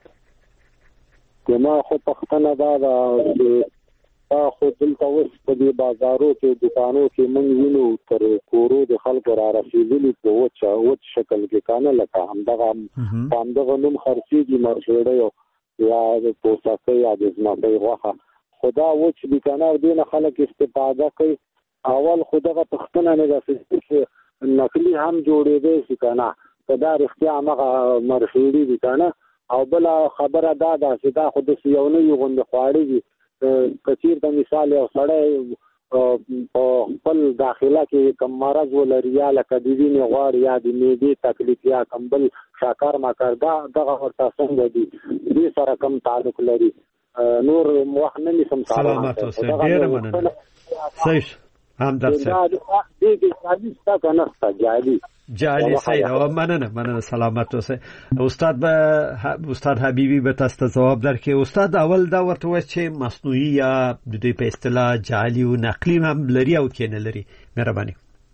کما خو پښتنه دا چې تا خو دلته اوس په دې بازارو کې دکانو کې موږ وینو تر کورو د خلکو را رسیدلي په وچه وچ شکل کې کانه لکه همدغه همدغه نوم خرڅېږي مرخیړی یا د پوسکۍ یا د ځمکۍ غوښه خو دا وچ دي کنه دې نه خلک استفاده کوي اول خدغه پښتنه نه ده چې نقلي هم جوړېدي چې کنه کدا رښتیا هغه مرخیړي دي کنه او بل خبره دا ده چې دا خود یو نه یو غند خواړي دي کثیر د مثال یو سړی په خپل داخله کې کم مرض ولري یا لکه د وینې غوړ یا د معدې تکلیف یا کم بل شاکار ماکر دا دغه ورته څنګه دي دې سره کم تعلق لري نور وخت نه نسم سلامات اوسه ډیر مننه صحیح همدرد صاحب دې کې جالي څه کنه څه جالي جالي صحیح او مننه مننه سلامت اوسه استاد به استاد حبیبی به تاسو جواب درکې استاد اول دا ورته و چې مصنوعي یا د دې په اصطلاح جالي او نقلي هم لري او کې نه لري مهرباني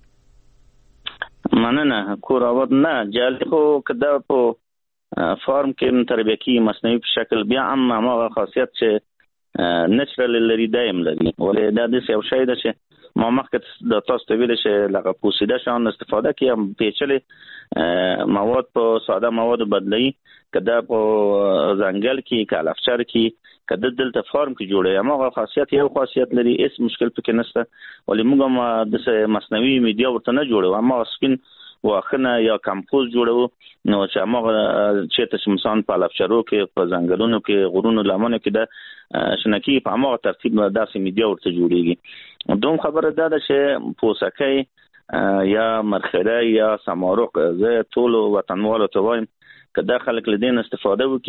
مننه کور اود نه جالي خو کدا په فارم کې تربیه کی مصنوعي په شکل بیا هم هغه خاصیت چې نچرل لري دایم لري ولې دا د څه شی ده چې ما مخکې د تاسو ته ویل چې لکه پوسیده شان استفاده کیم پیچلې مواد په ساده مواد بدلي کدا په ځنګل کې کالفچر کې کدا دلته فارم کې جوړه هغه خاصیت یو خاصیت لري هیڅ مشکل پکې نشته ولې موږ هم د مصنوعي میډیا ورته نه جوړو اما سپین واخنه یا کمپوز جوړو نو چې هغه چې تاسو مثلا په کالفچرو کې په ځنګلونو کې غرونو لمنو کې د شنکی په هغه ترتیب داسې میډیا ورته جوړیږي دوم خبره ده چې پوسکۍ یا مرخړی یا سمارق زه ټول وطنوالو ته وایم که دا خلک لدین استفاده وکړي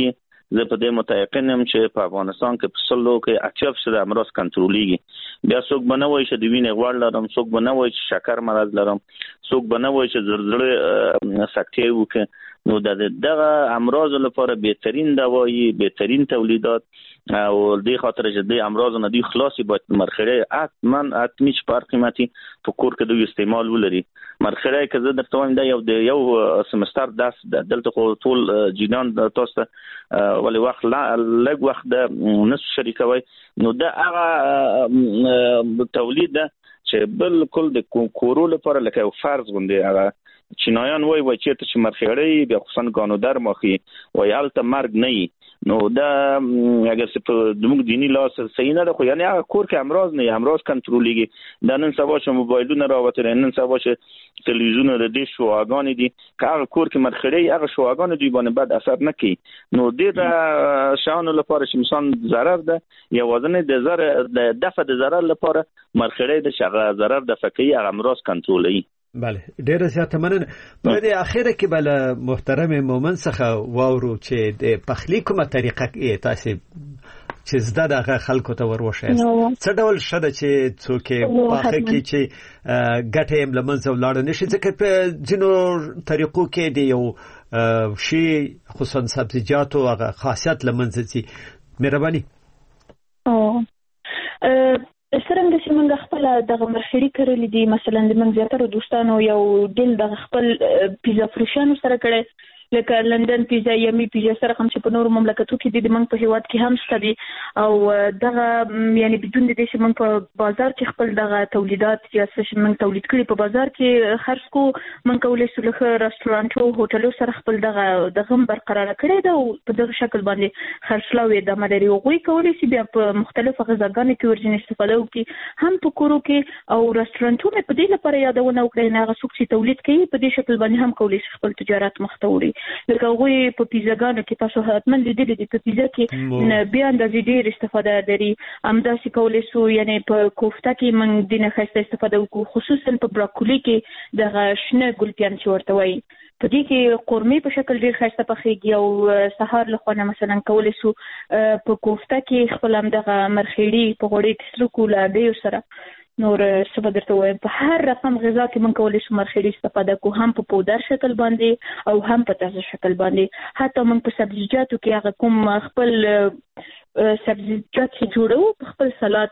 زه په دې متيقن یم چې په افغانستان کې په سلو کې اتیا فیصد امراض کنټرولېږي. بیا څوک به نه وایي چې د وینې غوړ لرم، څوک به نه وایي چې شکر مرض لرم، څوک به نه وایي چې زړه سکتې وکړي. نو د دغه امراض لپاره بهترین دوايي، بهترین تولیدات او د خاطر چې د امراض نه دی خلاصي باید مرخړې حتما حتمی چې پر قیمتي په کور کې د استعمال ولري. مرخړې که زه درته وایم دا یو د یو سمستر درس دلته خو ټول جنان تاسو ولې وخت لږ وخت د نس شریکوي. نو دا هغه تولید چې بالکل د کورو لپاره لکه یو فرض غوندي هغه چینایان وای وای چې ته چې مرخړې بیا خصوصا قانودار مخي وای الته مرګ نه. نو دا اگر څه په دموږ دینی لاس صحیح نه ده، خو یعنی هغه کور کې امراض نه امراض کنټرولېږي. دا نن سبا چې موبایلونه راوته، نن سبا چې تلویزیون د دې شواګان دي که هغه کور کې مرخړې هغه شواګان دوی باندې بد اثر نه کوي. نو دې شاونو لپاره چې مثلا ضرر ده یوازې د ضرر د دفع د ضرر لپاره مرخړې د شغه ضرر د فکری هغه امراض کنټرولوي. بله ډیره زیاته مننه. په دې اخیره کې بل محترم مومن څخه واورو چې د پخلی کومه طریقه کې تاسو چې زده دغه خلکو ته وروښیاست، څه ډول شته چې څوک پاخه کې چې ګټه یې لمنځه ولاړ نشي، ځکه په ځینو طریقو کې دی یو شی خصوصا سبزیجاتو هغه خاصیت لمنځه ځي. مهرباني او سرنګ چې موږ خپل دغه مرخړې کړلې دي، مثلا د موږ زیاتره دوستانو یو ډیل د خپل پیزا فروشانو سره کړی، لکه لندن پیزا، یمی پیزا سره هم چې په نورو مملکتو کې د موږ په هیواد کې هم شته دي. او دغه یعنی بدون د دې چې موږ په بازار کې خپل دغه تولیدات یا څه چې موږ تولید کړي په بازار کې خرڅ کو، موږ کولای شو له رستورانټ او هوټلو سره خپل دغه دغه برقرار کړی دا او په دغه شکل باندې خرڅلاوي د مداري غوي کولای شي بیا په مختلفو غذاګانو کې ورجن استفاده وکړي، هم په کورو کې او رستورانټونو په دې لپاره یادونه وکړي نه هغه څوک چې تولید کوي په دې شکل باندې هم کولای شي خپل تجارت مخته وړي. لکه غوي په پیزاګانو کې تاسو حتمن لیدلې دي په پیزا کې بیا اندازې ډېر استفاده لري. همداسې کولای شو یعنی په کوفته کې موږ دینه خاصه استفاده وکړو، خصوصا په براکولي کې دغه شنه ګلپیان چې ورته وایي په دې کې قورمې په شکل ډېر خاصه پخېږي. او سهار له خوا مثلا کولای شو په کوفته کې خپل هم دغه مرخېړي په غوړي کې سلو کوله دی سره نور څه به درته وایم په هر رقم غذا کې موږ کولی شو مرخېړي استفاده کوو، هم په پودر شکل باندې او هم په تازه شکل باندې. حتی موږ په سبزیجاتو کې هغه کوم خپل سبزیجات چې جوړو په خپل سلاد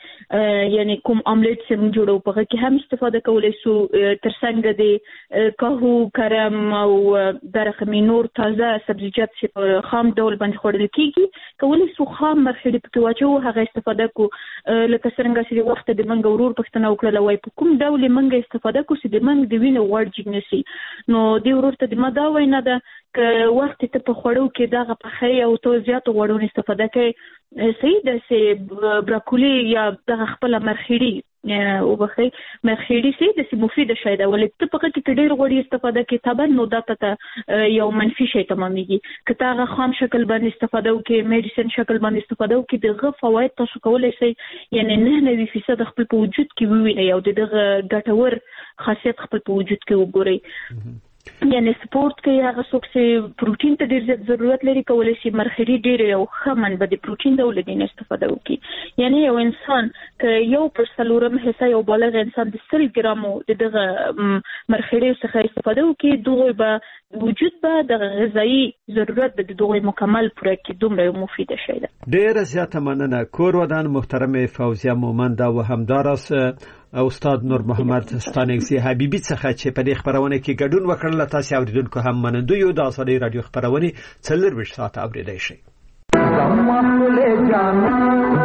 کې یعنی کوم آملیټ چې موږ جوړو په هغه کې هم استفاده کولی شو. ترڅنګ د کاهو، کرم او د رقمي نور تازه سبزیجات چې په خام ډول باندې خوړل کېږي کولی شو خام مرخېړي پکې واچوو، هغه استفاده کوو. لکه څرنګه چې وخت د موږ ورور پښتنه وکړه وای په کوم ډول موږ استفاده کوو چې د موږ د وینې غوړ جګ نشي. نو دی ورور ته د ما دا وینا ده که وخت ته په خوړو کې دغه پخې او تو زیاتو غوړو استفاده کوي صحیح ده چې براکولي یا دغه خپل مرخېړي او بخې مرخېړي سي د سي مفیده شي دا ولې ته په کې ډېر غوړي استفاده کوي طبعا نو دا ته یو منفي شي تمامېږي. که تا خام شکل باندې استفاده وکړي، میډیسن شکل باندې استفاده وکړي، دغه فواید تاسو کولای شئ یعنی نه نوي فیصد خپل په وجود کې ووینئ او دغه ګټور خاصیت خپل په وجود کې وګورئ. یعنی سپورت کې هغه څوک چې پروتین ته ډېر زیات ضرورت لري کولای شي مرخېړي ډېر یو ښه منبع د پروتین ډول دي استفاده وکړي. یعنی یو انسان که یو پر څلورم حصه یو بالغ انسان د سل ګرامو دغه مرخېړي څخه استفاده وکړي، دغه به وجود به د غذایی ضرورت د دغه مکمل پوره کړي. دومره مفیده شي ده. ډېر زیاته مننه. کور ودان محترم فوزیه مومند او همداراس استاد نور محمد ستانکزی حبیبی څخه چې په دې خبرونه کې ګډون وکړل. تاسو اوریدونکو هم منندوی یو د ازادي رادیو خبرونه څلور ویشت ساعت اوریدای شئ.